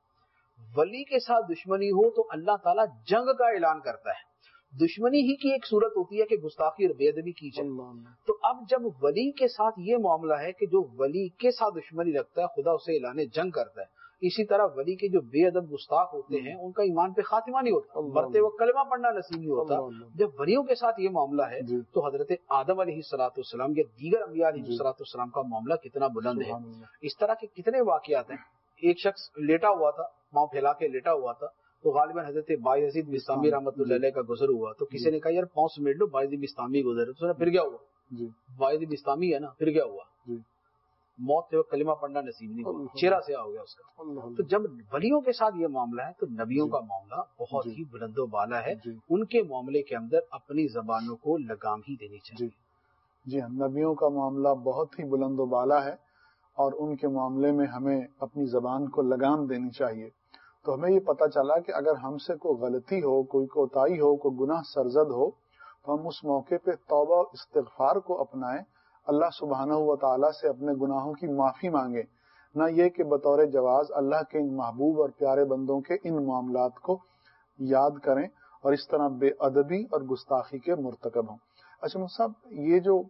ولی کے ساتھ دشمنی ہو تو اللہ تعالیٰ جنگ کا اعلان کرتا ہے. دشمنی ہی کی ایک صورت ہوتی ہے کہ گستاخی اور بے ادبی کی جائے. تو اب جب ولی کے ساتھ یہ معاملہ ہے کہ جو ولی کے ساتھ دشمنی رکھتا ہے خدا اسے اعلان جنگ کرتا ہے. اسی طرح ولی کے جو بے ادب گستاخ ہوتے ہیں ان کا ایمان پہ خاتمہ نہیں ہوتا، مرتے وقت کلمہ پڑھنا نصیب نہیں ہوتا. جب ولیوں کے ساتھ یہ معاملہ ہے تو حضرت آدم علیہ السلام یا دیگر انبیاء علیہ السلام کا معاملہ کتنا بلند ہے. اس طرح کے کتنے واقعات ہیں. ایک شخص لیٹا ہوا تھا، پاؤں پھیلا کے لیٹا ہوا تھا، تو غالباً حضرت بایزید بستامی رحمۃ اللہ علیہ کا گزر ہوا. تو کسی نے کہا یار پاؤں سمیٹ لو، بایزید بستامی گزرے. تو پھر کیا ہوا؟ بایزید بستامی ہے نا، پھر کیا ہوا؟ موت کے وقت کلمہ پڑھنا نصیب نہیں ہوا، چہرہ سیاہ ہو گیا اس کا. تو جب ولیوں کے ساتھ یہ معاملہ ہے تو نبیوں کا معاملہ بہت ہی بلند و بالا ہے. ان کے معاملے کے اندر اپنی زبانوں کو لگام ہی دینی چاہیے. جی ہاں، نبیوں کا معاملہ بہت ہی بلند و بالا ہے اور ان کے معاملے میں ہمیں اپنی زبان کو لگام دینی چاہیے. تو ہمیں یہ پتہ چلا کہ اگر ہم سے کوئی غلطی ہو، کوئی کوتاہی ہو، کوئی گناہ سرزد ہو تو ہم اس موقع پہ توبہ و استغفار کو اپنائیں، اللہ سبحانہ و تعالیٰ سے اپنے گناہوں کی معافی مانگیں، نہ یہ کہ بطور جواز اللہ کے ان محبوب اور پیارے بندوں کے ان معاملات کو یاد کریں اور اس طرح بے ادبی اور گستاخی کے مرتکب ہوں. اچھا صاحب، یہ جو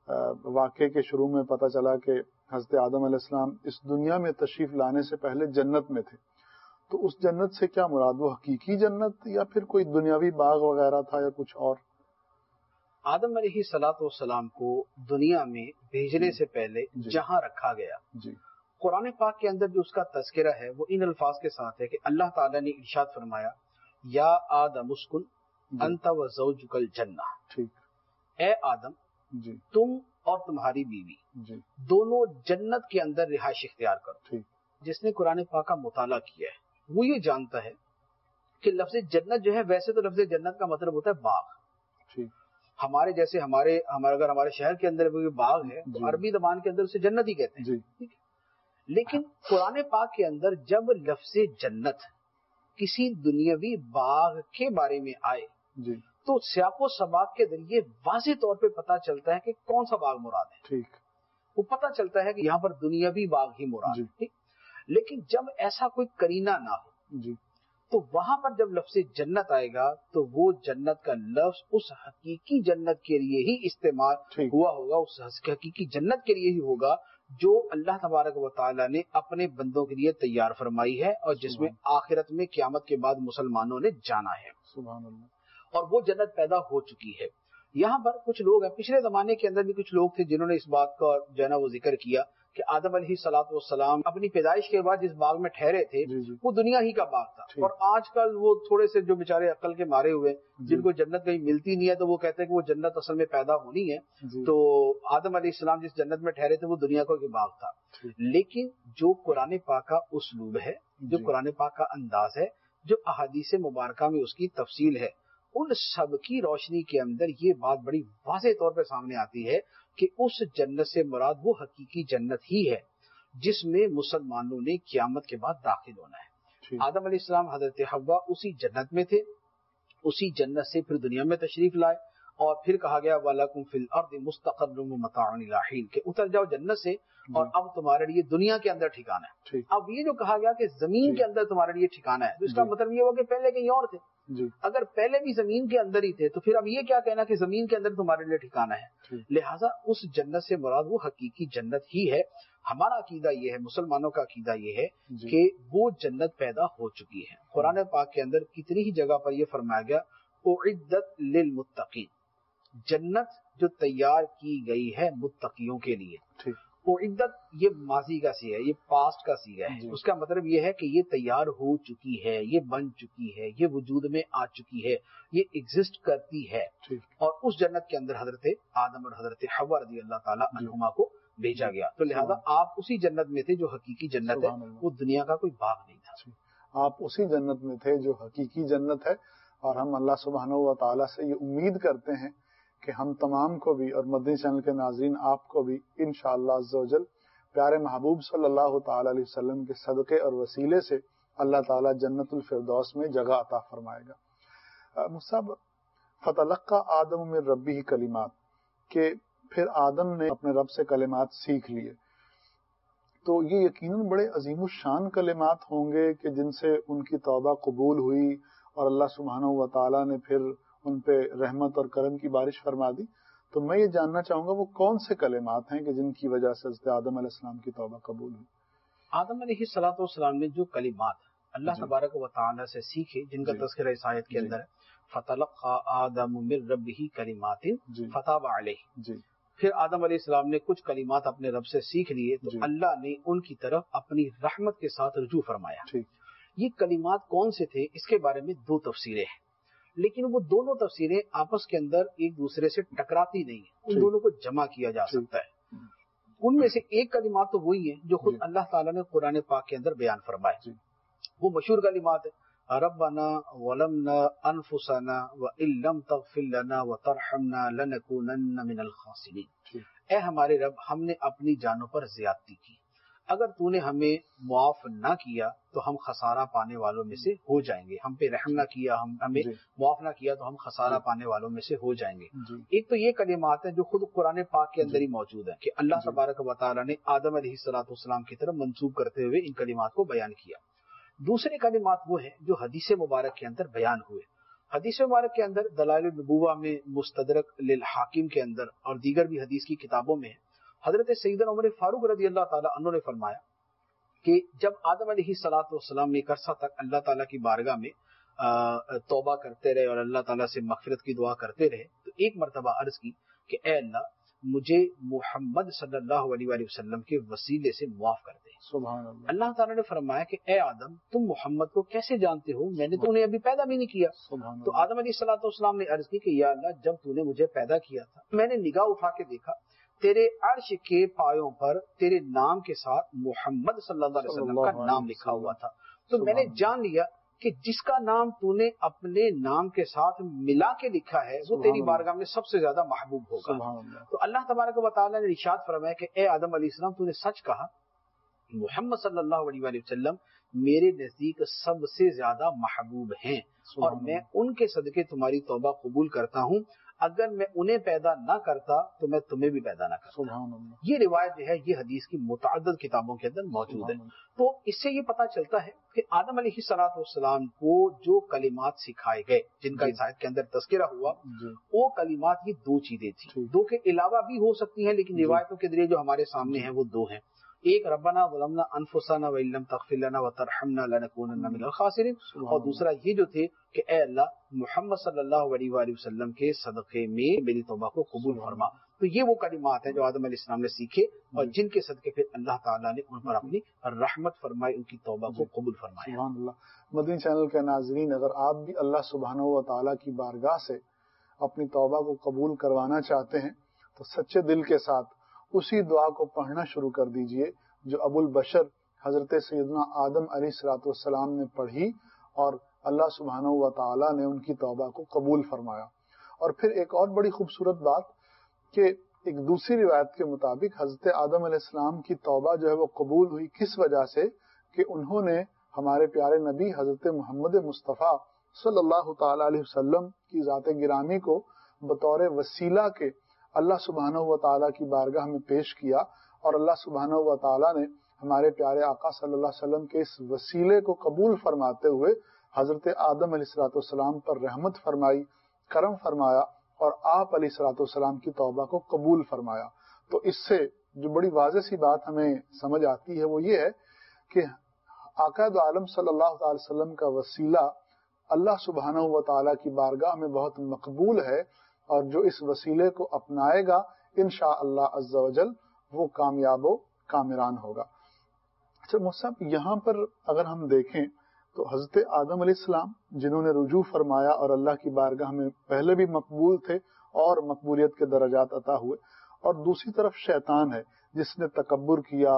واقعے کے شروع میں پتہ چلا کہ حضرت آدم علیہ السلام اس دنیا میں تشریف لانے سے پہلے جنت میں تھے، تو اس جنت سے کیا مراد؟ وہ حقیقی جنت یا پھر کوئی دنیاوی باغ وغیرہ تھا یا کچھ اور؟ آدم علیہ الصلوۃ والسلام کو دنیا میں بھیجنے سے پہلے جی جہاں رکھا گیا، جی قرآن پاک کے اندر جو اس کا تذکرہ ہے وہ ان الفاظ کے ساتھ ہے کہ اللہ تعالیٰ نے ارشاد فرمایا یا آدم اسکن جی انت و زوجک الجنہ، ٹھیک اے آدم جی تم اور تمہاری بیوی جی دونوں جنت کے اندر رہائش اختیار کرو۔ ٹھیک جس نے قرآن پاک کا مطالعہ کیا ہے وہ یہ جانتا ہے کہ لفظ جنت جو ہے، ویسے تو لفظ جنت کا مطلب ہوتا ہے باغ۔ ٹھیک ہمارے جیسے اگر ہمارے شہر کے اندر کوئی باغ ہے تو جی عربی زبان کے اندر اسے جنت ہی کہتے ہیں، جی ٹھیک ہے؟ لیکن قرآن پاک کے اندر جب لفظ جنت کسی دنیاوی باغ کے بارے میں آئے جی تو سیاق و سباق کے ذریعے واضح طور پہ پتا چلتا ہے کہ کون سا باغ مراد ہے۔ ٹھیک وہ پتا چلتا ہے کہ یہاں پر دنیاوی باغ ہی مراد جی ہے، ٹھیک؟ لیکن جب ایسا کوئی کرینہ نہ ہو جی تو وہاں پر جب لفظ جنت آئے گا تو وہ جنت کا لفظ اس حقیقی جنت کے لیے ہی استعمال ٹھیک ہوا ہوگا، اس حقیقی جنت کے لیے ہی ہوگا جو اللہ تبارک و تعالیٰ نے اپنے بندوں کے لیے تیار فرمائی ہے اور جس میں آخرت میں قیامت کے بعد مسلمانوں نے جانا ہے، سبحان اللہ۔ اور وہ جنت پیدا ہو چکی ہے۔ یہاں پر کچھ لوگ ہیں، پچھلے زمانے کے اندر بھی کچھ لوگ تھے جنہوں نے اس بات کا جو ہے نا وہ ذکر کیا کہ آدم علیہ الصلوۃ والسلام اپنی پیدائش کے بعد جس باغ میں ٹھہرے تھے جی جی وہ دنیا ہی کا باغ تھا، ٹھیک۔ اور آج کل وہ تھوڑے سے جو بیچارے عقل کے مارے ہوئے جی جن کو جنت کہیں ملتی نہیں ہے تو وہ کہتے ہیں کہ وہ جنت اصل میں پیدا ہونی ہے، جی تو آدم علیہ السلام جس جنت میں ٹھہرے تھے وہ دنیا کا باغ تھا۔ ٹھیک لیکن جو قرآن پاک کا اسلوب ہے، جو جی قرآن پاک کا انداز ہے، جو احادیث مبارکہ میں اس کی تفصیل ہے، ان سب کی روشنی کے اندر یہ بات بڑی واضح طور پہ سامنے آتی ہے کہ اس جنت سے مراد وہ حقیقی جنت ہی ہے جس میں مسلمانوں نے قیامت کے بعد داخل ہونا ہے۔ ٹھیک آدم علیہ السلام حضرت حوا اسی جنت میں تھے، اسی جنت سے پھر دنیا میں تشریف لائے، اور پھر کہا گیا وَلَكُمْ فِي الْأَرْضِ مُسْتَقَرٌّ وَمَتَاعٌ إِلَىٰ حِينٍ کہ اتر جاؤ جنت سے اور اب تمہارے لیے دنیا کے اندر ٹھکانہ ہے۔ ٹھیک اب یہ جو کہا گیا کہ زمین جی کے اندر تمہارے لیے ٹھکانہ ہے تو اس کا جی مطلب یہ ہوا کہ پہلے کہیں اور تھے۔ جی اگر پہلے بھی زمین کے اندر ہی تھے تو پھر اب یہ کیا کہنا کہ زمین کے اندر تمہارے لیے ٹھکانہ ہے؟ ٹھیک لہٰذا اس جنت سے مراد وہ حقیقی جنت ہی ہے۔ ہمارا عقیدہ یہ ہے، مسلمانوں کا عقیدہ یہ ہے جی کہ وہ جنت پیدا ہو چکی ہے۔ قرآن پاک کے اندر کتنی ہی جگہ پر یہ فرمایا گیا اعدت للمتقین، جنت جو تیار کی گئی ہے متقیوں کے لیے۔ ٹھیک اعدت یہ ماضی کا سیغہ ہے، یہ پاسٹ کا سیغہ ہے، جی اس کا مطلب یہ ہے کہ یہ تیار ہو چکی ہے، یہ بن چکی ہے، یہ وجود میں آ چکی ہے، یہ ایگزسٹ کرتی ہے۔ ٹھیک اور اس جنت کے اندر حضرت آدم اور حضرت حوا رضی اللہ تعالیٰ جی عنہما کو بھیجا گیا، تو لہذا آپ اسی جنت میں تھے جو حقیقی جنت ہے، سبحان اللہ۔ وہ دنیا کا کوئی باغ نہیں تھا۔ آپ اسی جنت میں تھے جو حقیقی جنت ہے، اور ہم اللہ سبحانہ و تعالیٰ سے یہ امید کرتے ہیں کہ ہم تمام کو بھی اور مدنی چینل کے ناظرین آپ کو بھی انشاءاللہ عز و جل پیارے محبوب صلی اللہ تعالی علیہ وسلم کے صدقے اور وسیلے سے اللہ تعالیٰ جنت الفردوس میں جگہ عطا فرمائے گا۔ مصعب، فتلقى آدم من ربہ کلمات، کہ پھر آدم نے اپنے رب سے کلمات سیکھ لیے، تو یہ یقیناً بڑے عظیم الشان کلمات ہوں گے کہ جن سے ان کی توبہ قبول ہوئی اور اللہ سبحانہ و تعالیٰ نے پھر ان پہ رحمت اور کرم کی بارش فرما دی۔ تو میں یہ جاننا چاہوں گا وہ کون سے کلمات ہیں کہ جن کی وجہ سے حضرت آدم علیہ السلام کی توبہ قبول ہوئی؟ آدم علیہ الصلوۃ والسلام نے جو کلمات اللہ جی تبارک و تعالیٰ سے سیکھے، جن کا جی تذکرہ اس آیت کے جی اندر ہے فَتَلَقَّىٰ آدَمُ مِن رَّبِّهِ كَلِمَاتٍ جی فَتَابَ عَلَيْهِ، جی پھر آدم علیہ السلام نے کچھ کلمات اپنے رب سے سیکھ لیے تو جی اللہ نے ان کی طرف اپنی رحمت کے ساتھ رجوع فرمایا۔ ٹھیک یہ کلمات کون سے تھے اس کے بارے میں دو تفسیریں ہیں، لیکن وہ دونوں تفسیریں آپس کے اندر ایک دوسرے سے ٹکراتی نہیں ہیں، ان ٹھیک دونوں کو جمع کیا جا ٹھیک سکتا ہے۔ ان میں سے ایک کلمات تو وہی ہیں جو خود جی اللہ تعالیٰ نے قرآن پاک کے اندر بیان فرمائے، جی وہ مشہور کلمات ہیں ربنا ظلمنا انفسنا وان لم تغفر لنا وترحمنا لنکونن من الخاسرین، ٹھیک اے ہمارے رب ہم نے اپنی جانوں پر زیادتی کی، اگر تو نے ہمیں معاف نہ کیا تو ہم خسارہ پانے والوں میں سے ہو جائیں گے، ہم پہ رحم نہ کیا، ہمیں جی معاف نہ کیا تو ہم خسارہ جی پانے والوں میں سے ہو جائیں گے۔ جی ایک تو یہ کلمات ہیں جو خود قرآن پاک کے اندر جی ہی موجود ہیں کہ اللہ جی تبارک و تعالیٰ نے آدم علیہ الصلوۃ والسلام کی طرف منسوب کرتے ہوئے ان کلمات کو بیان کیا۔ دوسرے کلمات وہ ہیں جو حدیث مبارک کے اندر بیان ہوئے۔ حدیث مبارک کے اندر دلائل النبوہ میں، مستدرک للحاکم کے اندر اور دیگر بھی حدیث کی کتابوں میں ہے، حضرت سیدنا عمر فاروق رضی اللہ تعالیٰ عنہ نے فرمایا کہ جب آدم علیہ الصلوۃ والسلام ایک عرصہ تک اللہ تعالیٰ کی بارگاہ میں توبہ کرتے رہے اور اللہ تعالیٰ سے مغفرت کی دعا کرتے رہے، تو ایک مرتبہ عرض کی کہ اے اللہ مجھے محمد صلی اللہ علیہ وآلہ وسلم کے وسیلے سے معاف کر دے۔ سبحان اللہ۔ اللہ تعالیٰ نے فرمایا کہ اے آدم تم محمد کو کیسے جانتے ہو، میں نے تو انہیں ابھی پیدا بھی نہیں کیا۔ سبحان تو آدم علیہ الصلوۃ والسلام نے عرض کی کہ یا اللہ جب تو نے مجھے پیدا کیا تھا میں نے نگاہ اٹھا کے دیکھا تیرے عرش کے پایوں پر تیرے نام کے ساتھ محمد صلی اللہ علیہ وسلم کا نام لکھا ہوا تھا، تو میں نے جان لیا کہ جس کا نام تو نے اپنے نام کے ساتھ ملا کے لکھا ہے وہ تیری بارگاہ میں سب سے زیادہ محبوب ہوگا۔ سبحان اللہ۔ تو اللہ تبارک و تعالیٰ نے ارشاد فرمایا کہ اے آدم علیہ السلام تو نے سچ کہا، محمد صلی اللہ علیہ وآلہ وسلم میرے نزدیک سب سے زیادہ محبوب ہیں اور میں ان کے صدقے تمہاری توبہ قبول کرتا ہوں، اگر میں انہیں پیدا نہ کرتا تو میں تمہیں بھی پیدا نہ کرتا۔ سبحان اللہ۔ یہ روایت جو ہے یہ حدیث کی متعدد کتابوں کے اندر موجود ہے۔ تو اس سے یہ پتہ چلتا ہے کہ آدم علیہ الصلوۃ والسلام کو جو کلمات سکھائے گئے جن کا اس آیت کے اندر تذکرہ ہوا وہ کلمات یہ دو چیزیں تھیں، دو کے علاوہ بھی ہو سکتی ہیں لیکن روایتوں کے ذریعے جو ہمارے سامنے ہیں وہ دو ہیں۔ ایک ربنا ظلمنا انفسنا وان لم تغفر لنا وترحمنا لنکونن من الخاسرین، اور دوسرا یہ جو تھے کہ اے اللہ محمد صلی اللہ علیہ وآلہ وسلم کے صدقے میں میری توبہ کو قبول فرما۔ تو یہ وہ کلمات ہیں جو آدم علیہ السلام نے سیکھے اور جن کے صدقے پھر اللہ تعالیٰ نے ان پر اپنی رحمت فرمائی، ان کی توبہ کو قبول فرمایا۔ سبحان اللہ۔ مدنی چینل کے ناظرین، اگر آپ بھی اللہ سبحانہ و تعالیٰ کی بارگاہ سے اپنی توبہ کو قبول کروانا چاہتے ہیں تو سچے دل کے ساتھ اسی دعا کو پڑھنا شروع کر دیجئے جو ابو البشر حضرت سیدنا آدم علیہ الصلوۃ والسلام نے پڑھی اور اللہ سبحانہ و تعالیٰ نے ان کی توبہ کو قبول فرمایا۔ اور پھر ایک اور بڑی خوبصورت بات کہ ایک دوسری روایت کے مطابق حضرت آدم علیہ السلام کی توبہ جو ہے وہ قبول ہوئی کس وجہ سے کہ انہوں نے ہمارے پیارے نبی حضرت محمد مصطفیٰ صلی اللہ تعالی علیہ وسلم کی ذات گرامی کو بطور وسیلہ کے اللہ سبحانہ و تعالیٰ کی بارگاہ میں پیش کیا، اور اللہ سبحانہ و تعالیٰ نے ہمارے پیارے آقا صلی اللہ علیہ وسلم کے اس وسیلے کو قبول فرماتے ہوئے حضرت آدم علیہ الصلوۃ والسلام پر رحمت فرمائی، کرم فرمایا اور آپ علیہ الصلوۃ والسلام کی توبہ کو قبول فرمایا۔ تو اس سے جو بڑی واضح سی بات ہمیں سمجھ آتی ہے وہ یہ ہے کہ آقا دو عالم صلی اللہ تعالی وسلم کا وسیلہ اللہ سبحانہ و تعالیٰ کی بارگاہ میں بہت مقبول ہے، اور جو اس وسیلے کو اپنائے گا انشاءاللہ عز و جل وہ کامیاب و کامران ہوگا۔ اچھا مصعب، یہاں پر اگر ہم دیکھیں تو حضرت آدم علیہ السلام جنہوں نے رجوع فرمایا اور اللہ کی بارگاہ میں پہلے بھی مقبول تھے اور مقبولیت کے درجات عطا ہوئے، اور دوسری طرف شیطان ہے جس نے تکبر کیا،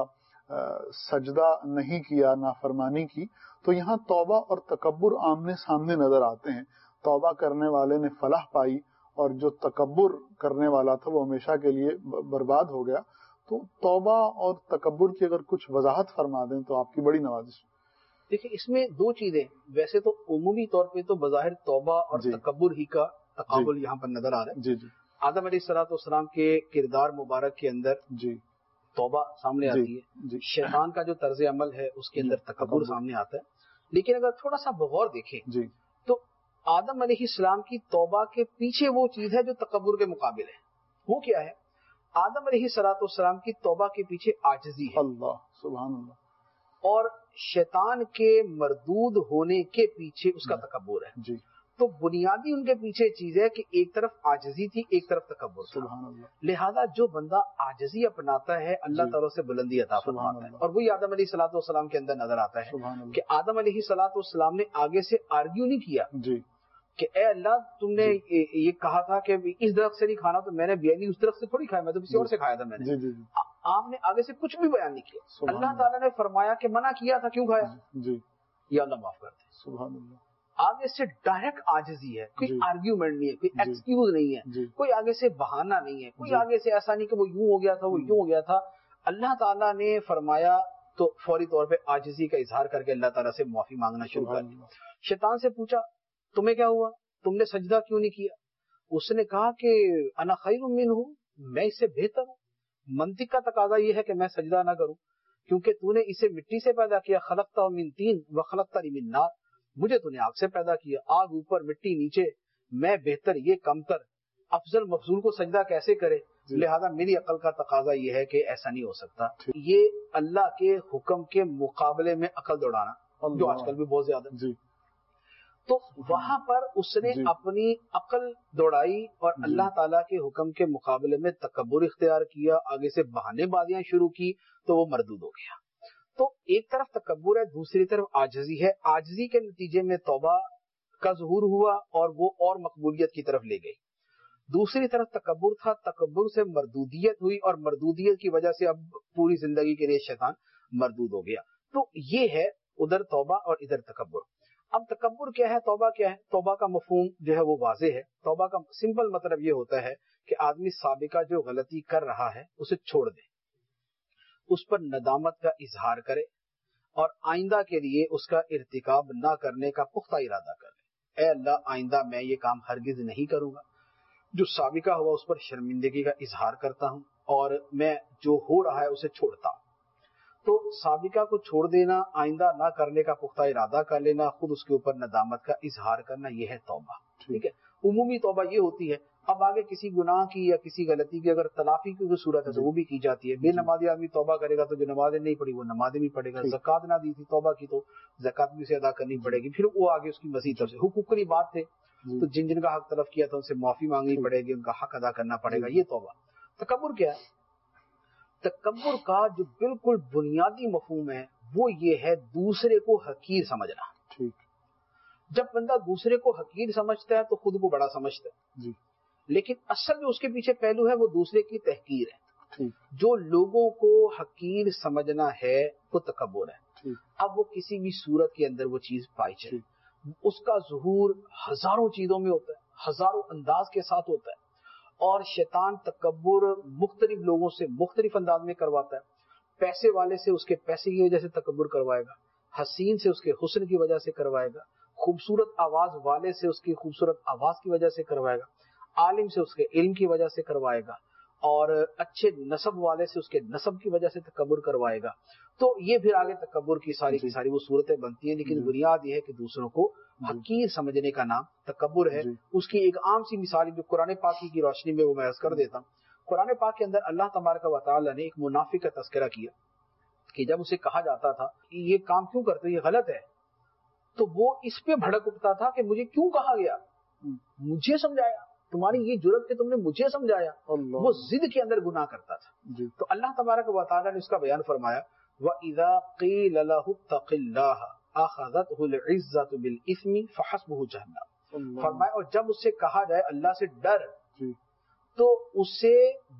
سجدہ نہیں کیا، نافرمانی کی۔ تو یہاں توبہ اور تکبر آمنے سامنے نظر آتے ہیں۔ توبہ کرنے والے نے فلاح پائی اور جو تکبر کرنے والا تھا وہ ہمیشہ کے لیے برباد ہو گیا۔ تو توبہ اور تکبر کی اگر کچھ وضاحت فرما دیں تو آپ کی بڑی نوازش۔ دیکھیں اس میں دو چیزیں، ویسے تو عمومی طور پہ تو بظاہر توبہ اور تکبر ہی کا تقابل یہاں پر نظر آ رہا ہے۔ جی جی۔ آدم علیہ الصلوۃ والسلام کے کردار مبارک کے اندر جی توبہ سامنے آتی ہے، جی۔ شیطان کا جو طرز عمل ہے اس کے اندر تکبر سامنے آتا ہے۔ لیکن اگر تھوڑا سا بغور دیکھیں جی تو آدم علیہ السلام کی توبہ کے پیچھے وہ چیز ہے جو تکبر کے مقابل ہے۔ وہ کیا ہے؟ آدم علیہ الصلوۃ والسلام کی توبہ کے پیچھے عاجزی ہے، اللہ سبحان اللہ، اور شیطان کے مردود ہونے کے پیچھے اس کا تکبر ہے۔ جی تو بنیادی ان کے پیچھے چیز ہے کہ ایک طرف عاجزی تھی، ایک طرف تکبر تھا۔ سبحان اللہ، لہذا جو بندہ عاجزی اپناتا ہے اللہ تعالیٰ سے بلندی عطا فرماتا ہے، اور وہی آدم علیہ الصلوۃ والسلام کے اندر نظر آتا ہے سبحان اللہ، کہ آدم علیہ الصلوۃ والسلام نے آگے سے آرگیو نہیں کیا جی کہ اے اللہ تم نے یہ کہا تھا کہ اس درخت سے نہیں کھانا، تو میں نے بیانی اس درخت سے تھوڑی کھایا، میں تو کسی اور سے کھایا تھا میں نے۔ جی جی جی، آپ نے آگے سے کچھ بھی بیان نہیں کیا، سبحان اللہ تعالیٰ نے فرمایا کہ منع کیا تھا، کیوں کھایا؟ جی یہ اللہ معاف کر دے۔ سبحان اللہ، آگے سے ڈائریکٹ عاجزی ہے، کوئی جی آرگیومنٹ نہیں ہے، کوئی جی ایکسکیوز نہیں ہے، جی کوئی آگے سے بہانہ نہیں ہے، کوئی جی آگے سے ایسا نہیں کہ وہ یوں ہو گیا تھا، وہ یوں ہو گیا تھا۔ اللہ تعالیٰ نے فرمایا تو فوری طور پہ عاجزی کا اظہار کر کے اللہ تعالیٰ سے معافی مانگنا شروع کر سبحان دیا۔ اللہ، شیطان سے پوچھا تمہیں کیا ہوا، تم نے سجدہ کیوں نہیں کیا؟ اس نے کہا کہ انا خیر منہ، میں اس سے بہتر ہوں۔ منطق کا تقاضا یہ ہے کہ میں سجدہ نہ کروں، کیونکہ تو نے اسے مٹی سے پیدا کیا، خلقتہ من طین وخلقتنی من نار، مجھے تو نے آگ سے پیدا کیا، آگ اوپر مٹی نیچے، میں بہتر یہ کمتر، افضل مفضول کو سجدہ کیسے کرے؟ لہذا میری عقل کا تقاضا یہ ہے کہ ایسا نہیں ہو سکتا. یہ اللہ کے حکم کے مقابلے میں عقل دوڑانا جو آج کل بھی بہت زیادہ جی. تو وہاں پر اس نے اپنی عقل دوڑائی اور اللہ تعالیٰ کے حکم کے مقابلے میں تکبر اختیار کیا, آگے سے بہانے بازیاں شروع کی, تو وہ مردود ہو گیا. تو ایک طرف تکبر ہے, دوسری طرف عاجزی ہے. عاجزی کے نتیجے میں توبہ کا ظہور ہوا اور وہ اور مقبولیت کی طرف لے گئی. دوسری طرف تکبر تھا, تکبر سے مردودیت ہوئی اور مردودیت کی وجہ سے اب پوری زندگی کے لیے شیطان مردود ہو گیا. تو یہ ہے ادھر توبہ اور ادھر تکبر. اب تکبر کیا ہے, توبہ کیا ہے؟ توبہ کا مفہوم جو ہے وہ واضح ہے. توبہ کا سمپل مطلب یہ ہوتا ہے کہ آدمی سابقہ جو غلطی کر رہا ہے اسے چھوڑ دے, اس پر ندامت کا اظہار کرے اور آئندہ کے لیے اس کا ارتکاب نہ کرنے کا پختہ ارادہ کرے. اے اللہ, آئندہ میں یہ کام ہرگز نہیں کروں گا. جو سابقہ ہوا اس پر شرمندگی کا اظہار کرتا ہوں اور میں جو ہو رہا ہے اسے چھوڑتا ہوں. تو سابقہ کو چھوڑ دینا, آئندہ نہ کرنے کا پختہ ارادہ کر لینا, خود اس کے اوپر ندامت کا اظہار کرنا, یہ ہے توبہ. ٹھیک ہے, عمومی توبہ یہ ہوتی ہے. اب آگے کسی گناہ کی یا کسی غلطی کی اگر تلافی کی صورت ہے تو وہ بھی کی جاتی ہے. بے نمازی آدمی توبہ کرے گا تو جو نمازیں نہیں پڑھی وہ نمازیں بھی پڑھے گا. زکات نہ دی تھی توبہ کی تو زکات بھی اسے ادا کرنی پڑے گی. پھر وہ آگے اس کی مزید طرف سے حقوق کی بات تھے تو جن جن کا حق تلف کیا تھا ان سے معافی مانگنی پڑے گی, ان کا حق ادا کرنا پڑے گا. یہ توبہ. تکبر کیا ہے؟ تکبر کا جو بالکل بنیادی مفہوم ہے وہ یہ ہے دوسرے کو حقیر سمجھنا. ٹھیک. جب بندہ دوسرے کو حقیر سمجھتا ہے تو خود کو بڑا سمجھتا ہے. جی. لیکن اصل جو اس کے پیچھے پہلو ہے وہ دوسرے کی تحقیر ہے. ٹھیک. جو لوگوں کو حقیر سمجھنا ہے وہ تکبر ہے. ٹھیک. اب وہ کسی بھی صورت کے اندر وہ چیز پائی جائے, اس کا ظہور ہزاروں چیزوں میں ہوتا ہے, ہزاروں انداز کے ساتھ ہوتا ہے, اور شیطان تکبر مختلف لوگوں سے مختلف انداز میں کرواتا ہے. پیسے والے سے اس کے پیسے کی وجہ سے تکبر کروائے گا, حسین سے اس کے حسن کی وجہ سے کروائے گا, خوبصورت آواز والے سے اس کی خوبصورت آواز کی وجہ سے کروائے گا, عالم سے اس کے علم کی وجہ سے کروائے گا, اور اچھے نسب والے سے اس کے نسب کی وجہ سے تکبر کروائے گا. تو یہ پھر آگے تکبر کی ساری وہ صورتیں بنتی ہیں. لیکن بنیاد یہ ہے کہ دوسروں کو حقیر سمجھنے کا نام تکبر ہے. اس کی ایک عام سی مثال جو قرآن پاک کی روشنی میں وہ میں عرض کر دیتا ہوں. قرآن پاک کے اندر اللہ تبارک و تعالی نے ایک منافق کا تذکرہ کیا کہ جب اسے کہا جاتا تھا کہ یہ کام کیوں کرتے ہو, یہ غلط ہے, تو وہ اس پہ بھڑک اٹھتا تھا کہ مجھے کیوں کہا گیا, مجھے سمجھایا, تمہاری یہ جرأت کہ تم نے مجھے سمجھایا. وہ ضد کے اندر گناہ کرتا تھا. تو اللہ تبارک و تعالی نے اس کا بیان فرمایا, وَإِذَا قِيلَ لَهُ اتَّقِ اللَّهَ أَخَذَتْهُ الْعِزَّةُ بِالْإِثْمِ فَحَسْبُهُ جَهَنَّمُ. فرمایا اور جب اس سے کہا جائے اللہ سے ڈر, تو اسے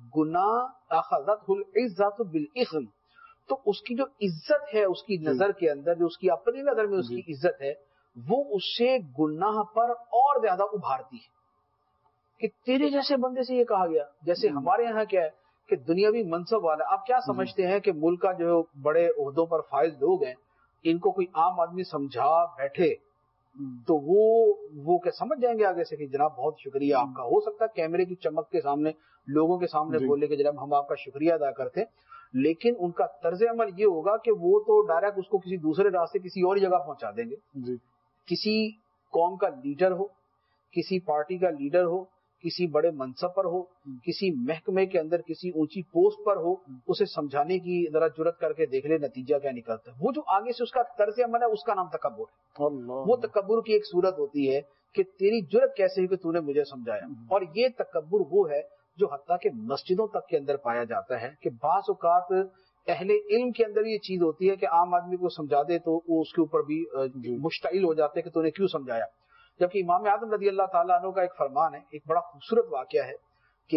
گناہ أَخَذَتْهُ الْعِزَّةُ بِالْإِثْمِ, تو اس کی جو عزت ہے اس کی نظر کے اندر, جو اس کی اپنی نظر میں اس کی عزت ہے, وہ اسے گناہ پر اور زیادہ ابھارتی ہے کہ تیرے جیسے بندے سے یہ کہا گیا. جیسے ہمارے یہاں کیا ہے کہ دنیاوی منصب والا, آپ کیا سمجھتے ہیں کہ ملک کا جو بڑے عہدوں پر فائز لوگ ہیں ان کو کوئی عام آدمی سمجھا بیٹھے تو وہ کیا سمجھ جائیں گے آگے سے کہ جناب بہت شکریہ آپ کا. ہو سکتا ہے کیمرے کی چمک کے سامنے لوگوں کے سامنے بولے کہ جناب ہم آپ کا شکریہ ادا کرتے ہیں, لیکن ان کا طرز عمل یہ ہوگا کہ وہ تو ڈائریکٹ اس کو کسی دوسرے راستے کسی اور جگہ پہنچا دیں گے. کسی قوم کا لیڈر ہو, کسی پارٹی کا لیڈر ہو, کسی بڑے منصب پر ہو, کسی محکمے کے اندر کسی اونچی پوسٹ پر ہو, اسے سمجھانے کی ذرا جرت کر کے دیکھ لے نتیجہ کیا نکلتا ہے. وہ جو آگے سے اس کا طرز عمل ہے اس کا نام تکبر ہے. وہ تکبر کی ایک صورت ہوتی ہے کہ تیری جرت کیسے ہے کہ تو نے مجھے سمجھایا. اور یہ تکبر وہ ہے جو حتیٰ کہ مسجدوں تک کے اندر پایا جاتا ہے کہ بعض اوقات اہل علم کے اندر یہ چیز ہوتی ہے کہ عام آدمی کو سمجھا دے تو وہ اس کے اوپر بھی مشتعل ہو جاتے کہ تو نے کیوں سمجھایا. جبکہ امام اعظم رضی اللہ تعالیٰ عنہ کا ایک فرمان ہے, ایک بڑا خوبصورت واقعہ ہے کہ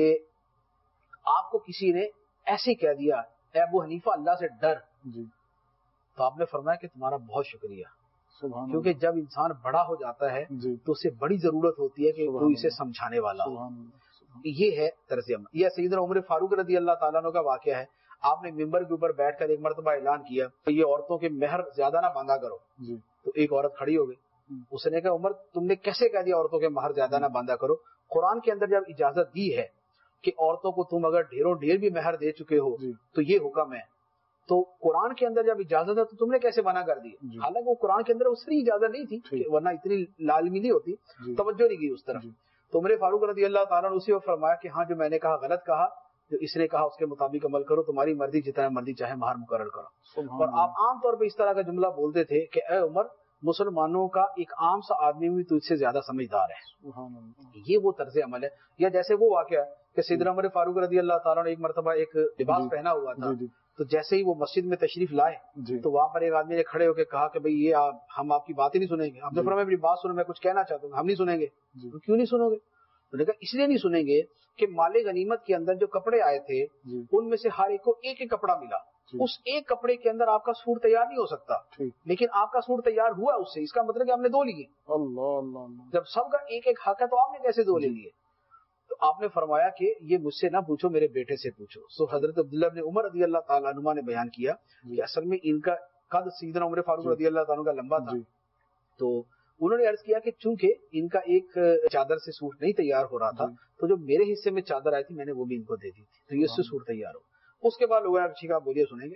آپ کو کسی نے ایسے کہہ دیا اے ابو حنیفہ اللہ سے ڈر, تو آپ نے فرمایا کہ تمہارا بہت شکریہ, کیونکہ جب انسان بڑا ہو جاتا ہے تو اسے بڑی ضرورت ہوتی ہے کہ کوئی اسے سمجھانے والا ہو. یہ ہے طرز عمل. یہ سیدنا عمر فاروق رضی اللہ تعالیٰ عنہ کا واقعہ ہے. آپ نے ممبر کے اوپر بیٹھ کر ایک مرتبہ اعلان کیا کہ یہ عورتوں کے مہر زیادہ نہ باندھا کرو. تو ایک عورت کھڑی ہو گئی, اس نے کہا عمر تم نے کیسے کہہ دیا عورتوں کے مہر زیادہ نہ باندھا کرو؟ قرآن کے اندر جب اجازت دی ہے کہ عورتوں کو تم اگر ڈھیروں ڈھیر بھی مہر دے چکے ہو تو یہ حکم ہے, تو قرآن کے اندر جب اجازت ہے تو تم نے کیسے منع کر دی؟ حالانکہ وہ قرآن کے اندر اس طرح اجازت نہیں تھی, ورنہ اتنی لازمی نہیں ہوتی, توجہ نہیں کی اس طرف. تو عمر فاروق رضی اللہ تعالیٰ نے اسی وقت فرمایا کہ ہاں جو میں نے کہا غلط کہا, جو اس نے کہا اس کے مطابق عمل کرو، تمہاری مرضی جتنا مرضی چاہے مہر مقرر کرو۔ اور آپ عام طور پہ اس طرح کا جملہ بولتے تھے کہ اے عمر، مسلمانوں کا ایک عام سا آدمی بھی تجھ سے زیادہ سمجھدار ہے۔ یہ وہ طرز عمل ہے۔ یا جیسے وہ واقعہ کہ سیدنا عمر فاروق رضی اللہ تعالیٰ نے ایک مرتبہ ایک لباس پہنا ہوا تھا، تو جیسے ہی وہ مسجد میں تشریف لائے تو وہاں پر ایک آدمی نے کھڑے ہو کے کہا کہ بھئی یہ ہم آپ کی بات ہی نہیں سنیں گے۔ آپ نے فرمایا میری بات سنو، میں کچھ کہنا چاہتا ہوں، ہم نہیں سنیں گے۔ کیوں نہیں سنو گے؟ تو نے کہا اس لیے نہیں سنیں گے کہ مال غنیمت کے اندر جو کپڑے آئے تھے ان میں سے ہر ایک کو ایک ایک کپڑا ملا، اس ایک کپڑے کے اندر آپ کا سوٹ تیار نہیں ہو سکتا، لیکن آپ کا سوٹ تیار ہوا اس سے، اس کا مطلب کہ آپ نے دو لیے۔ جب سب کا ایک ایک حق ہے تو آپ نے کیسے دو لے لیے؟ تو آپ نے فرمایا کہ یہ مجھ سے نہ پوچھو، میرے بیٹے سے پوچھو۔ سو حضرت عبداللہ بن عمر رضی اللہ تعالیٰ عنہ نے بیان کیا کہ اصل میں ان کا قد سیدنا عمر فاروق رضی اللہ تعالیٰ عنہ کا لمبا تھا، تو انہوں نے عرض کیا کہ چونکہ ان کا ایک چادر سے سوٹ نہیں تیار ہو رہا تھا تو جو میرے حصے میں چادر آئی تھی میں نے وہ بھی ان کو دے دی تھی، تو یہ اس سے سوٹ تیار ہو۔ اس کے بعد لوگوں نے ٹھیک ہے بولیے سنیں گے،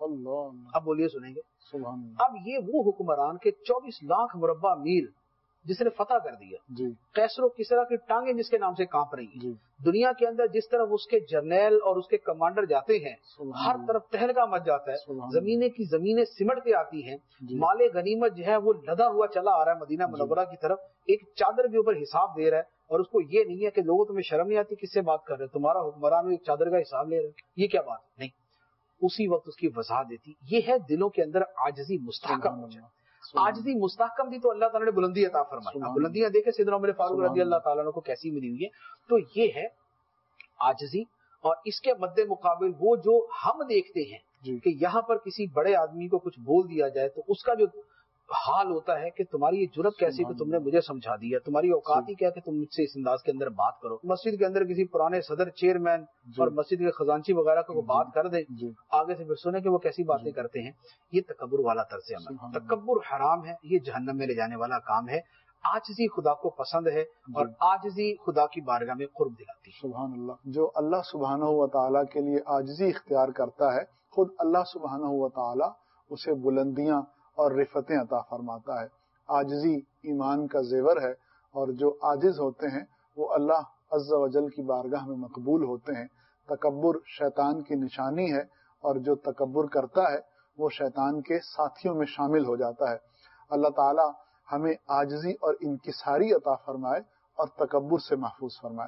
اب بولیے سنیں گے۔ اب یہ وہ حکمران کے 24 لاکھ مربع میل جس نے فتح کر دیا، قیصر و کسریٰ کی ٹانگیں جس کے نام سے کانپ رہی ہیں، دنیا کے اندر جس طرح اس کے جرنیل اور اس کے کمانڈر جاتے ہیں ہر طرف تہلکہ مچ جاتا ہے، زمینیں کی زمینیں سمٹ کے آتی ہیں، مال غنیمت جو ہے وہ لدا ہوا چلا آ رہا ہے مدینہ منورہ کی طرف، ایک چادر کے اوپر حساب دے رہا ہے، اور اس کو یہ نہیں ہے کہ لوگوں تمہیں شرم نہیں آتی کس سے بات کر رہے، تمہارا حکمران ایک چادر کا حساب لے رہے، یہ کیا بات نہیں۔ اسی وقت اس کی وضاحت دیتی، یہ ہے دلوں کے اندر عاجزی مستحکم ہو جائے۔ عاجزی مستحکم دی تو اللہ تعالیٰ نے بلندی عطا فرمائی۔ بلندیاں دیکھیں سیدنا عمر فاروق رضی اللہ تعالیٰ عنہ کو کیسی ملی ہوئی ہے، تو یہ ہے عاجزی۔ اور اس کے مد مقابل وہ جو ہم دیکھتے ہیں کہ یہاں پر کسی بڑے آدمی کو کچھ بول دیا جائے تو اس کا جو حال ہوتا ہے کہ تمہاری یہ جرت کیسی کہ تم نے مجھے سمجھا دیا، تمہاری اوقات ہی کیا کہ تم مجھ سے اس انداز کے اندر بات کرو۔ مسجد کے اندر کسی پرانے صدر، چیئرمین اور مسجد کے خزانچی وغیرہ کو بات کر دیں، آگے سے پھر سنیں کہ وہ کیسی باتیں کرتے ہیں، یہ تکبر والا طرز عمل۔ تکبر حرام ہے، یہ جہنم میں لے جانے والا کام ہے۔ عاجزی خدا کو پسند ہے اور عاجزی خدا کی بارگاہ میں قرب دلاتی ہے۔ سبحان اللہ۔ جو اللہ سبحانہ و تعالیٰ کے لیے عاجزی اختیار کرتا ہے، خود اللہ سبحانہ و تعالیٰ اسے بلندیاں اور رفتیں عطا فرماتا ہے۔ عاجزی ایمان کا زیور ہے، اور جو عاجز ہوتے ہیں وہ اللہ عز و جل کی بارگاہ میں مقبول ہوتے ہیں۔ تکبر شیطان کی نشانی ہے، اور جو تکبر کرتا ہے وہ شیطان کے ساتھیوں میں شامل ہو جاتا ہے۔ اللہ تعالی ہمیں عاجزی اور انکساری عطا فرمائے اور تکبر سے محفوظ فرمائے۔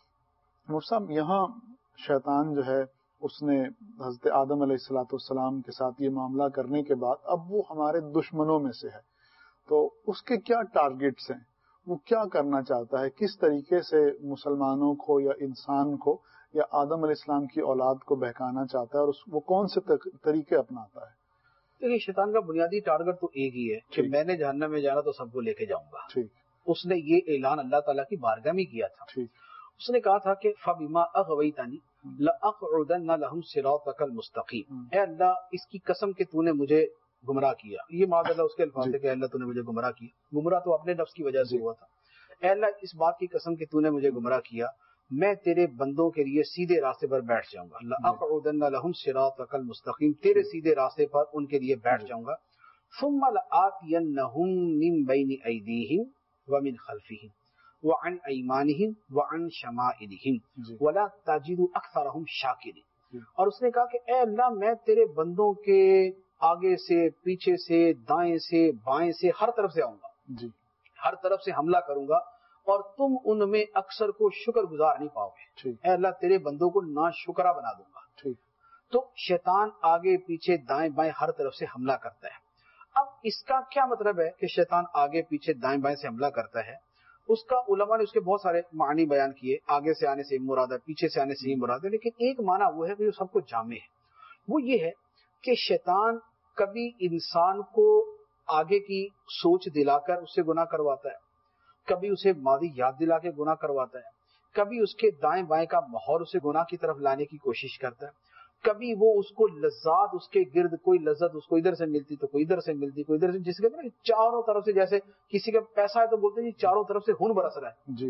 مفصل یہاں شیطان جو ہے اس نے حضرت آدم علیہ السلام کے ساتھ یہ معاملہ کرنے کے بعد اب وہ ہمارے دشمنوں میں سے ہے، تو اس کے کیا ٹارگٹس ہیں، وہ کیا کرنا چاہتا ہے، کس طریقے سے مسلمانوں کو یا انسان کو یا آدم علیہ السلام کی اولاد کو بہکانا چاہتا ہے، اور وہ کون سے طریقے اپناتا ہے؟ دیکھیے شیطان کا بنیادی ٹارگٹ تو ایک ہی ہے کہ میں نے جہنم میں جانا تو سب کو لے کے جاؤں گا۔ اس نے یہ اعلان اللہ تعالیٰ کی بارگاہ میں کیا تھا۔ اس نے کہا تھا کہ فَبِمَا أَغْوَيْتَنِي لَأَقْعُدَنَّ لَهُمْ صِرَاطَكَ الْمُسْتَقِيمَ، اے اللہ اس کی قسم کہ تو نے مجھے گمراہ کیا۔ یہ معاذ اللہ اس کے الفاظ ہے کہ اے اللہ تو نے مجھے گمراہ کیا، گمراہ تو اپنے نفس کی وجہ سے ہوا تھا۔ اے اللہ اس بات کی قسم کہ تو نے مجھے گمراہ کیا، میں تیرے بندوں کے لیے سیدھے راستے پر بیٹھ جاؤں گا۔ لَأَقْعُدَنَّ لَهُمْ صِرَاطَكَ الْمُسْتَقِيمَ، تیرے سیدھے راستے پر ان کے لیے بیٹھ جاؤں گا۔ ثُمَّ لَآتِيَنَّهُم مِّن بَيْنِ أَيْدِيهِمْ وَمِنْ خَلْفِهِمْ وَعَنْ أَيْمَانِهِمْ وَعَنْ شَمَائِلِهِمْ وَلَا تَجِدُ أَكْثَرَهُمْ شَاكِرِينَ۔ اور اس نے کہا کہ اے اللہ میں تیرے بندوں کے آگے سے، پیچھے سے، دائیں سے، بائیں سے، ہر طرف سے آؤں گا، ہر طرف سے حملہ کروں گا، اور تم ان میں اکثر کو شکر گزار نہیں پاؤ گے۔ اے اللہ تیرے بندوں کو ناشکرا بنا دوں گا۔ تو شیطان آگے پیچھے دائیں بائیں ہر طرف سے حملہ کرتا ہے۔ اب اس کا کیا مطلب ہے کہ شیطان آگے پیچھے دائیں بائیں سے حملہ کرتا ہے؟ اس کا علماء نے اس کے بہت سارے معنی بیان کیے، آگے سے آنے سے مراد ہے، پیچھے سے آنے سے ہی مراد ہے، لیکن ایک معنی وہ ہے کہ جو سب کو جامع ہے، وہ یہ ہے کہ شیطان کبھی انسان کو آگے کی سوچ دلا کر اس سے گناہ کرواتا ہے، کبھی اسے ماضی یاد دلا کے گناہ کرواتا ہے، کبھی اس کے دائیں بائیں کا ماحول اسے گناہ کی طرف لانے کی کوشش کرتا ہے، کبھی وہ اس کو لذات، اس کے گرد کوئی لذت اس کو ادھر سے ملتی تو کوئی ادھر سے ملتی، کوئی ادھر سے، جس کے چاروں طرف سے، جیسے کسی کا پیسہ ہے تو بولتے ہیں چاروں طرف سے خون برس رہا ہے،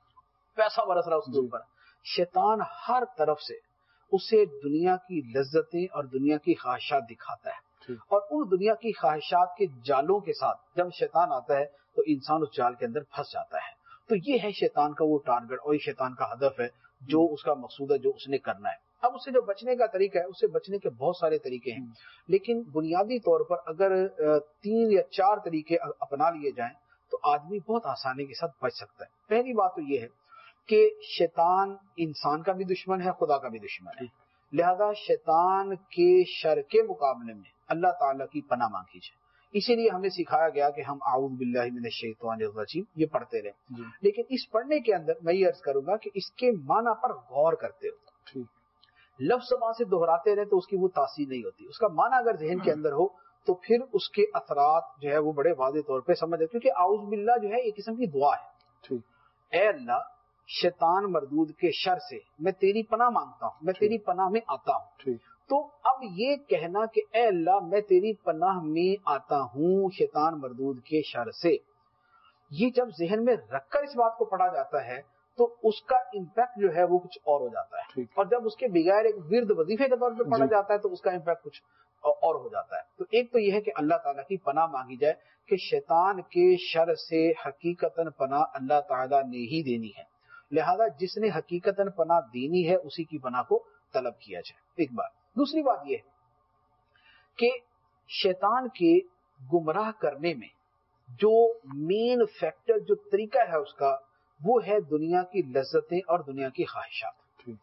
پیسہ برس رہا ہے اس کے اوپر۔ شیطان ہر طرف سے اسے دنیا کی لذتیں اور دنیا کی خواہشات دکھاتا ہے، اور ان دنیا کی خواہشات کے جالوں کے ساتھ جب شیطان آتا ہے تو انسان اس جال کے اندر پھنس جاتا ہے۔ تو یہ ہے شیطان کا وہ ٹارگٹ، اور یہ شیطان کا ہدف ہے جو اس کا مقصود ہے، جو اس نے کرنا ہے۔ اب اس سے جو بچنے کا طریقہ ہے، اس سے بچنے کے بہت سارے طریقے ہیں، لیکن بنیادی طور پر اگر 3 یا 4 طریقے اپنا لیے جائیں تو آدمی بہت آسانی کے ساتھ بچ سکتا ہے۔ پہلی بات تو یہ ہے کہ شیطان انسان کا بھی دشمن ہے، خدا کا بھی دشمن ہے، لہذا شیطان کے شر کے مقابلے میں اللہ تعالیٰ کی پناہ مانگی جائے۔ اسی لیے ہمیں سکھایا گیا کہ ہم اعوذ باللہ من الشیطان الرجیم یہ پڑھتے رہیں، لیکن اس پڑھنے کے اندر میں یہ عرض کروں گا کہ اس کے معنی پر غور کرتے ہو، لفظ زبان سے دہراتے رہے تو اس کی وہ تاثیر نہیں ہوتی، اس کا معنی اگر ذہن کے اندر ہو تو پھر اس کے اثرات جو ہے وہ بڑے واضح طور پہ سمجھ آتے، کیونکہ اعوذ باللہ جو ہے ایک قسم کی دعا ہے۔ اے اللہ، شیطان مردود کے شر سے میں تیری پناہ مانگتا ہوں، میں تیری پناہ میں آتا ہوں۔ تو اب یہ کہنا کہ اے اللہ میں تیری پناہ میں آتا ہوں شیطان مردود کے شر سے، یہ جب ذہن میں رکھ کر اس بات کو پڑھا جاتا ہے تو اس کا امپیکٹ جو ہے وہ کچھ اور ہو جاتا ہے، اور جب اس کے بغیر ایک ورد وظیفے کے طور پہ پڑھا جاتا ہے تو اس کا امپیکٹ کچھ اور ہو جاتا ہے۔ تو ایک تو یہ ہے کہ اللہ تعالیٰ کی پناہ مانگی جائے کہ شیطان کے شر سے حقیقتاً پناہ اللہ تعالیٰ نے ہی دینی ہے، لہذا جس نے حقیقتاً پناہ دینی ہے اسی کی پناہ کو طلب کیا جائے، ایک بات۔ دوسری بات یہ ہے کہ شیطان کے گمراہ کرنے میں جو مین فیکٹر، جو طریقہ ہے اس کا، وہ ہے دنیا کی لذتیں اور دنیا کی خواہشات۔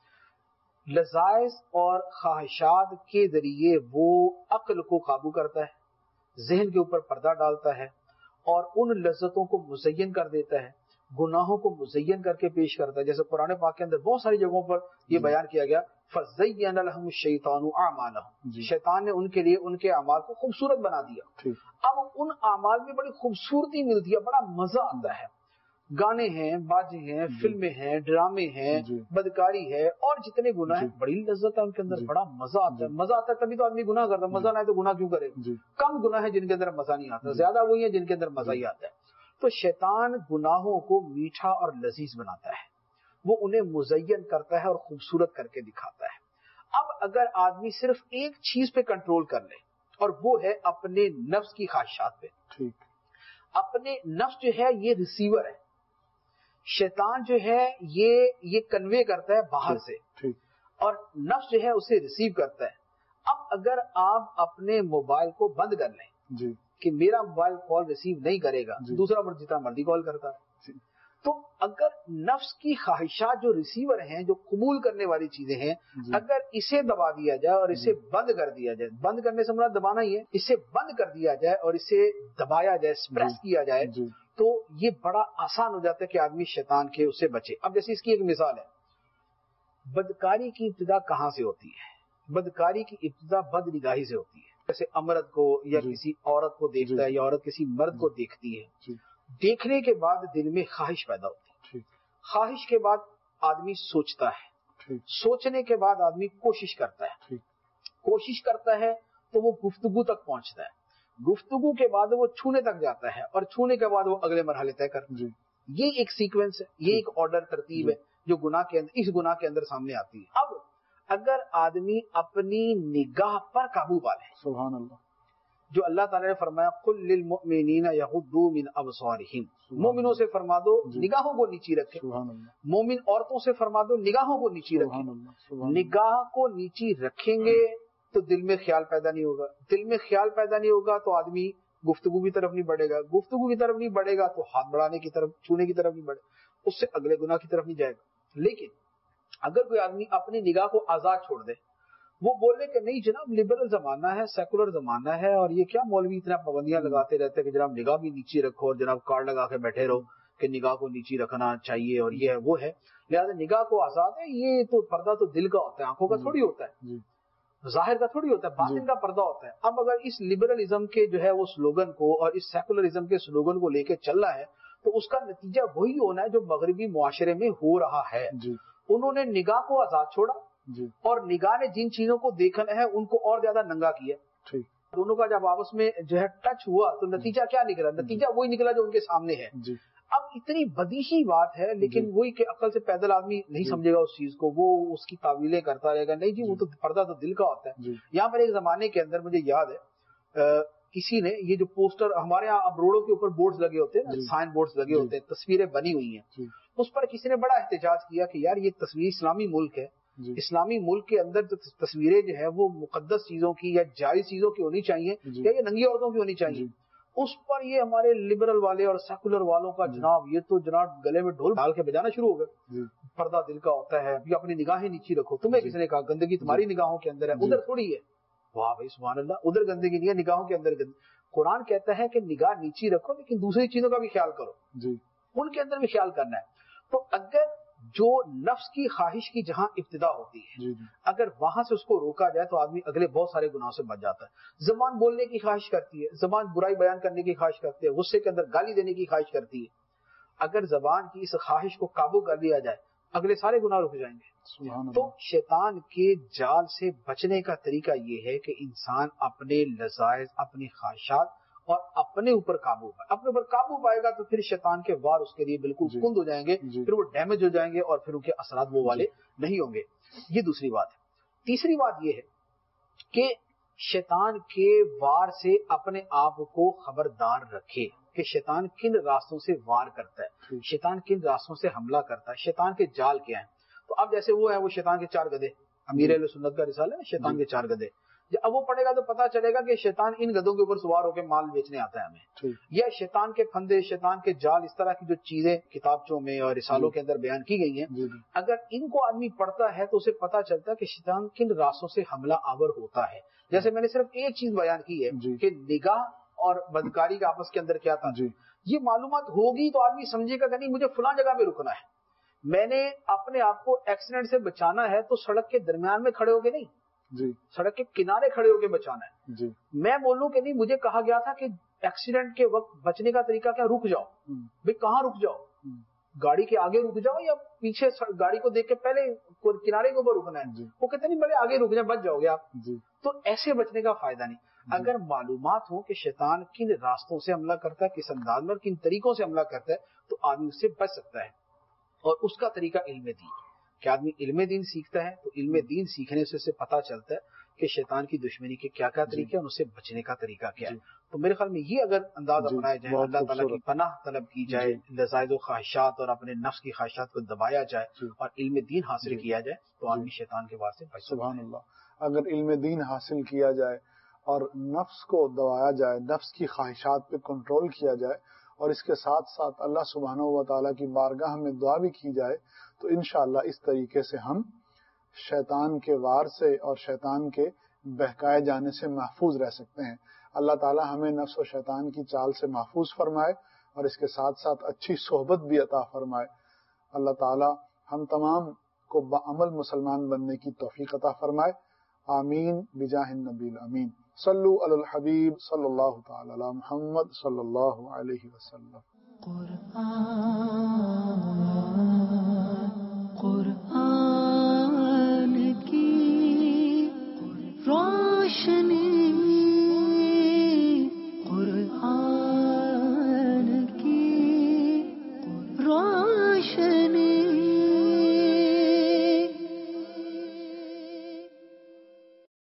لذائذ اور خواہشات کے ذریعے وہ عقل کو قابو کرتا ہے، ذہن کے اوپر پردہ ڈالتا ہے اور ان لذتوں کو مزین کر دیتا ہے، گناہوں کو مزین کر کے پیش کرتا ہے۔ جیسے قرآن پاک کے اندر بہت ساری جگہوں پر یہ بیان کیا گیا، فَزَيَّنَ لَهُمُ الشَّيْطَانُ أَعْمَالَهُمْ، شیطان نے ان کے لیے ان کے اعمال کو خوبصورت بنا دیا۔ اب ان اعمال میں بڑی خوبصورتی ملتی ہے، بڑا مزہ آتا ہے، گانے ہیں، باجے ہیں، فلمیں ہیں، ڈرامے ہیں، بدکاری ہے اور جتنے گناہ ہیں، بڑی لذت ہے ان کے اندر، بڑا مزہ آتا ہے۔ مزہ آتا ہے تبھی تو آدمی گناہ کرتا ہے، مزہ نہ آئے تو گناہ کیوں کرے؟ کم گناہ ہے جن کے اندر مزہ نہیں آتا، زیادہ وہی ہیں جن کے اندر مزہ ہی آتا ہے۔ تو شیطان گناہوں کو میٹھا اور لذیذ بناتا ہے، وہ انہیں مزین کرتا ہے اور خوبصورت کر کے دکھاتا ہے۔ اب اگر آدمی صرف ایک چیز پہ کنٹرول کر لے اور وہ ہے اپنے نفس کی خواہشات پہ، اپنے نفس جو ہے یہ ریسیور ہے، شیطان جو ہے یہ کنوے کرتا ہے باہر سے، اور نفس جو ہے اسے ریسیو کرتا ہے۔ اب اگر آپ اپنے موبائل کو بند کر لیں کہ میرا موبائل کال ریسیو نہیں کرے گا، دوسرا جتنا مرضی کال کرتا ہے، تو اگر نفس کی خواہشات جو ریسیور ہیں، جو قبول کرنے والی چیزیں ہیں، اگر اسے دبا دیا جائے اور اسے بند کر دیا جائے، بند کرنے سے مراد دبانا ہی ہے، اسے بند کر دیا جائے اور اسے دبایا جائے، سپریس کیا جائے، تو یہ بڑا آسان ہو جاتا ہے کہ آدمی شیطان کے اس سے بچے۔ اب جیسے اس کی ایک مثال ہے، بدکاری کی ابتدا کہاں سے ہوتی ہے؟ بدکاری کی ابتدا بد نگاہی سے ہوتی ہے۔ جیسے امرد کو یا کسی عورت کو دیکھتا ہے یا عورت کسی مرد کو دیکھتی ہے، دیکھنے کے بعد دل میں خواہش پیدا ہوتی ہے، خواہش کے بعد آدمی سوچتا ہے، سوچنے کے بعد آدمی کوشش کرتا ہے، کوشش کرتا ہے تو وہ گفتگو تک پہنچتا ہے، گفتگو کے بعد وہ چھونے تک جاتا ہے اور چھونے کے بعد وہ اگلے مرحلے طے کرتا ہے۔ یہ ایک سیکوینس ہے، یہ ایک آرڈر ترتیب ہے جو گناہ کے اندر، اس گناہ کے اندر سامنے آتی ہے۔ اب اگر آدمی اپنی نگاہ پر قابو پا لے، سبحان اللہ، جو اللہ تعالیٰ نے فرمایا قُل لِّلْمُؤْمِنِينَ يَغُضُّوا مِنْ أَبْصَارِهِمْ، مومنوں سے فرما دو نگاہوں کو نیچی رکھیں، مومن عورتوں سے فرما دو نگاہوں کو نیچی رکھیں۔ نگاہ کو نیچی رکھیں گے تو دل میں خیال پیدا نہیں ہوگا، دل میں خیال پیدا نہیں ہوگا تو آدمی گفتگو کی طرف نہیں بڑھے گا، گفتگو کی طرف نہیں بڑھے گا تو ہاتھ بڑھانے کی طرف، چھونے کی طرف نہیں بڑھے گا، اس سے اگلے گناہ کی طرف نہیں جائے گا۔ لیکن اگر کوئی آدمی اپنی نگاہ کو آزاد چھوڑ دے، وہ بولے کہ نہیں جناب لبرل زمانہ ہے، سیکولر زمانہ ہے، اور یہ کیا مولوی اتنا پابندیاں لگاتے رہتے ہیں کہ جناب نگاہ بھی نیچی رکھو اور جناب کارڈ لگا کے بیٹھے رہو کہ نگاہ کو نیچی رکھنا چاہیے اور یہ ہے وہ ہے، لہٰذا نگاہ کو آزاد ہے۔ یہ تو پردہ تو دل کا ہوتا ہے، آنکھوں کا تھوڑی ہوتا ہے، ظاہر کا تھوڑی ہوتا ہے، باطن کا پردہ ہوتا ہے۔ اب اگر اس لبرلزم کے جو ہے وہ سلوگن کو اور اس سیکولرزم کے سلوگن کو لے کے چل رہا ہے تو اس کا نتیجہ وہی ہونا ہے جو مغربی معاشرے میں ہو رہا ہے۔ انہوں نے نگاہ کو آزاد چھوڑا اور نگاہ نے جن چیزوں کو دیکھنا ہے ان کو اور زیادہ ننگا کیا، دونوں کا جب آپس میں جو ہے ٹچ ہوا تو نتیجہ کیا نکلا؟ نتیجہ وہی نکلا جو ان کے سامنے ہے۔ اب اتنی بدیہی بات ہے لیکن وہی کہ عقل سے پیدل آدمی نہیں سمجھے گا اس چیز کو، وہ اس کی تعویلیں کرتا رہے گا، نہیں جی وہ تو پردہ تو دل کا ہوتا ہے۔ یہاں پر ایک زمانے کے اندر مجھے یاد ہے کسی نے یہ جو پوسٹر ہمارے یہاں اب روڈوں کے اوپر بورڈز لگے ہوتے ہیں، سائن بورڈز لگے ہوتے ہیں، تصویریں بنی ہوئی ہیں، اس پر کسی نے بڑا احتجاج کیا کہ یار یہ تصویر اسلامی ملک ہے جی اسلامی ملک کے اندر تو تصویریں جو ہے وہ مقدس چیزوں کی یا جائز چیزوں کی ہونی چاہیے جی یا یہ ننگی عورتوں کی ہونی چاہیے. جی اس پر یہ ہمارے لبرل والے اور سیکولر والوں کا جناب یہ تو جناب گلے میں ڈھول ڈال کے بجانا شروع ہو گئے. جی پردہ دل کا ہوتا ہے، یا اپنی نگاہیں نیچی رکھو. تمہیں جی کس نے کہا گندگی تمہاری نگاہوں کے اندر ہے؟ جی ادھر تھوڑی ہے. واہ بھائی سبحان اللہ، ادھر گندگی نہیں ہے، نگاہوں کے اندر گندگی. قرآن کہتا ہے کہ نگاہ نیچی رکھو لیکن دوسری چیزوں کا بھی خیال کرو، جی ان کے اندر بھی خیال کرنا ہے. تو اگر جو نفس کی خواہش کی جہاں ابتدا ہوتی ہے، جی جی اگر وہاں سے اس کو روکا جائے تو آدمی اگلے بہت سارے گناہوں سے بچ جاتا ہے. زبان بولنے کی خواہش کرتی ہے، زبان برائی بیان کرنے کی خواہش کرتی ہے، غصے کے اندر گالی دینے کی خواہش کرتی ہے. اگر زبان کی اس خواہش کو قابو کر لیا جائے اگلے سارے گناہ رک جائیں گے. سبحان تو اللہ. شیطان کے جال سے بچنے کا طریقہ یہ ہے کہ انسان اپنے لذائذ، اپنی خواہشات اور اپنے اوپر قابو پائے. اپنے اوپر قابو پائے گا تو پھر شیطان کے وار اس کے لیے بالکل جی کند ہو جائیں گے، جی پھر وہ ڈیمیج ہو جائیں گے اور پھر ان کے اثرات وہ والے نہیں ہوں گے. یہ دوسری بات ہے. تیسری بات یہ ہے کہ شیطان کے وار سے اپنے آپ کو خبردار رکھے کہ شیطان کن راستوں سے وار کرتا ہے، ٹھیک. شیطان کن راستوں سے حملہ کرتا ہے، شیطان کے جال کیا ہیں. تو اب جیسے وہ ہے وہ شیطان کے 4 گدھے، امیر اہل سنت کا رسالہ ہے شیطان جی کے 4 گدھے. اب وہ پڑھے گا تو پتا چلے گا کہ شیطان ان گدھوں کے اوپر سوار ہو کے مال بیچنے آتا ہے ہمیں. ٹھیک. یا شیطان کے پھندے، شیطان کے جال، اس طرح کی جو چیزیں کتابچوں میں اور رسالوں کے اندر بیان کی گئی ہیں، جی جی اگر ان کو آدمی پڑھتا ہے تو اسے پتا چلتا ہے کہ شیطان کن راستوں سے حملہ آور ہوتا ہے. جیسے میں نے صرف ایک چیز بیان کی ہے جی کہ نگاہ اور بدکاری کا آپس کے اندر کیا تھا. جی یہ معلومات ہوگی تو آدمی سمجھے گا کہ نہیں مجھے فلاں جگہ پہ رکنا ہے. میں نے اپنے آپ کو ایکسیڈنٹ سے بچانا ہے تو سڑک کے درمیان میں کھڑے ہو کے نہیں، جی سڑک کے کنارے کھڑے ہو کے بچانا ہے. جی میں بولوں کہ نہیں مجھے کہا گیا تھا کہ ایکسیڈنٹ کے وقت بچنے کا طریقہ کیا، رک جاؤ. بھئی کہاں رک جاؤ؟ گاڑی کے آگے رک جاؤ یا پیچھے گاڑی کو دیکھ کے پہلے کنارے کے اوپر رکنا ہے؟ جی وہ کہتے نہیں پہلے آگے رک جائیں، بچ جاؤ گے آپ. جی تو ایسے بچنے کا فائدہ نہیں. اگر معلومات ہو کہ شیطان کن راستوں سے حملہ کرتا ہے، کس انداز میں اور کن طریقوں سے حملہ کرتا ہے، تو آدمی اس سے بچ سکتا ہے. اور اس کا طریقہ علم دین کہ آدمی علم دین سیکھتا ہے. تو علم دین سیکھنے سے اسے پتا چلتا ہے کہ شیطان کی دشمنی کے کیا کیا طریقے ہیں اور اس سے بچنے کا طریقہ کیا ہے. تو میرے خیال میں یہ اگر انداز جی، اپنایا جائے، بہت اللہ تعالیٰ کی خوبصورت. پناہ طلب کی جائے، لذائذ و خواہشات اور اپنے نفس کی خواہشات کو دبایا جائے جی. اور علم دین حاصل جی. کیا جائے تو آدمی جی. شیطان کے وار سے بچ سکتا سبحان ہے. اللہ. اگر علم دین حاصل کیا جائے اور نفس کو دبایا جائے، نفس کی خواہشات پہ کنٹرول کیا جائے اور اس کے ساتھ ساتھ اللہ سبحانہ و تعالیٰ کی بارگاہ میں دعا بھی کی جائے تو انشاءاللہ اس طریقے سے ہم شیطان کے وار سے اور شیطان کے بہکائے جانے سے محفوظ رہ سکتے ہیں. اللہ تعالیٰ ہمیں نفس و شیطان کی چال سے محفوظ فرمائے اور اس کے ساتھ ساتھ اچھی صحبت بھی عطا فرمائے. اللہ تعالیٰ ہم تمام کو بعمل مسلمان بننے کی توفیق عطا فرمائے. آمین بجاہ النبی الامین. صلو علی الحبیب صلی اللہ تعالی علی محمد صلی اللہ علیہ وسلم. قرآن کی روشنی، قرآن کی روشنی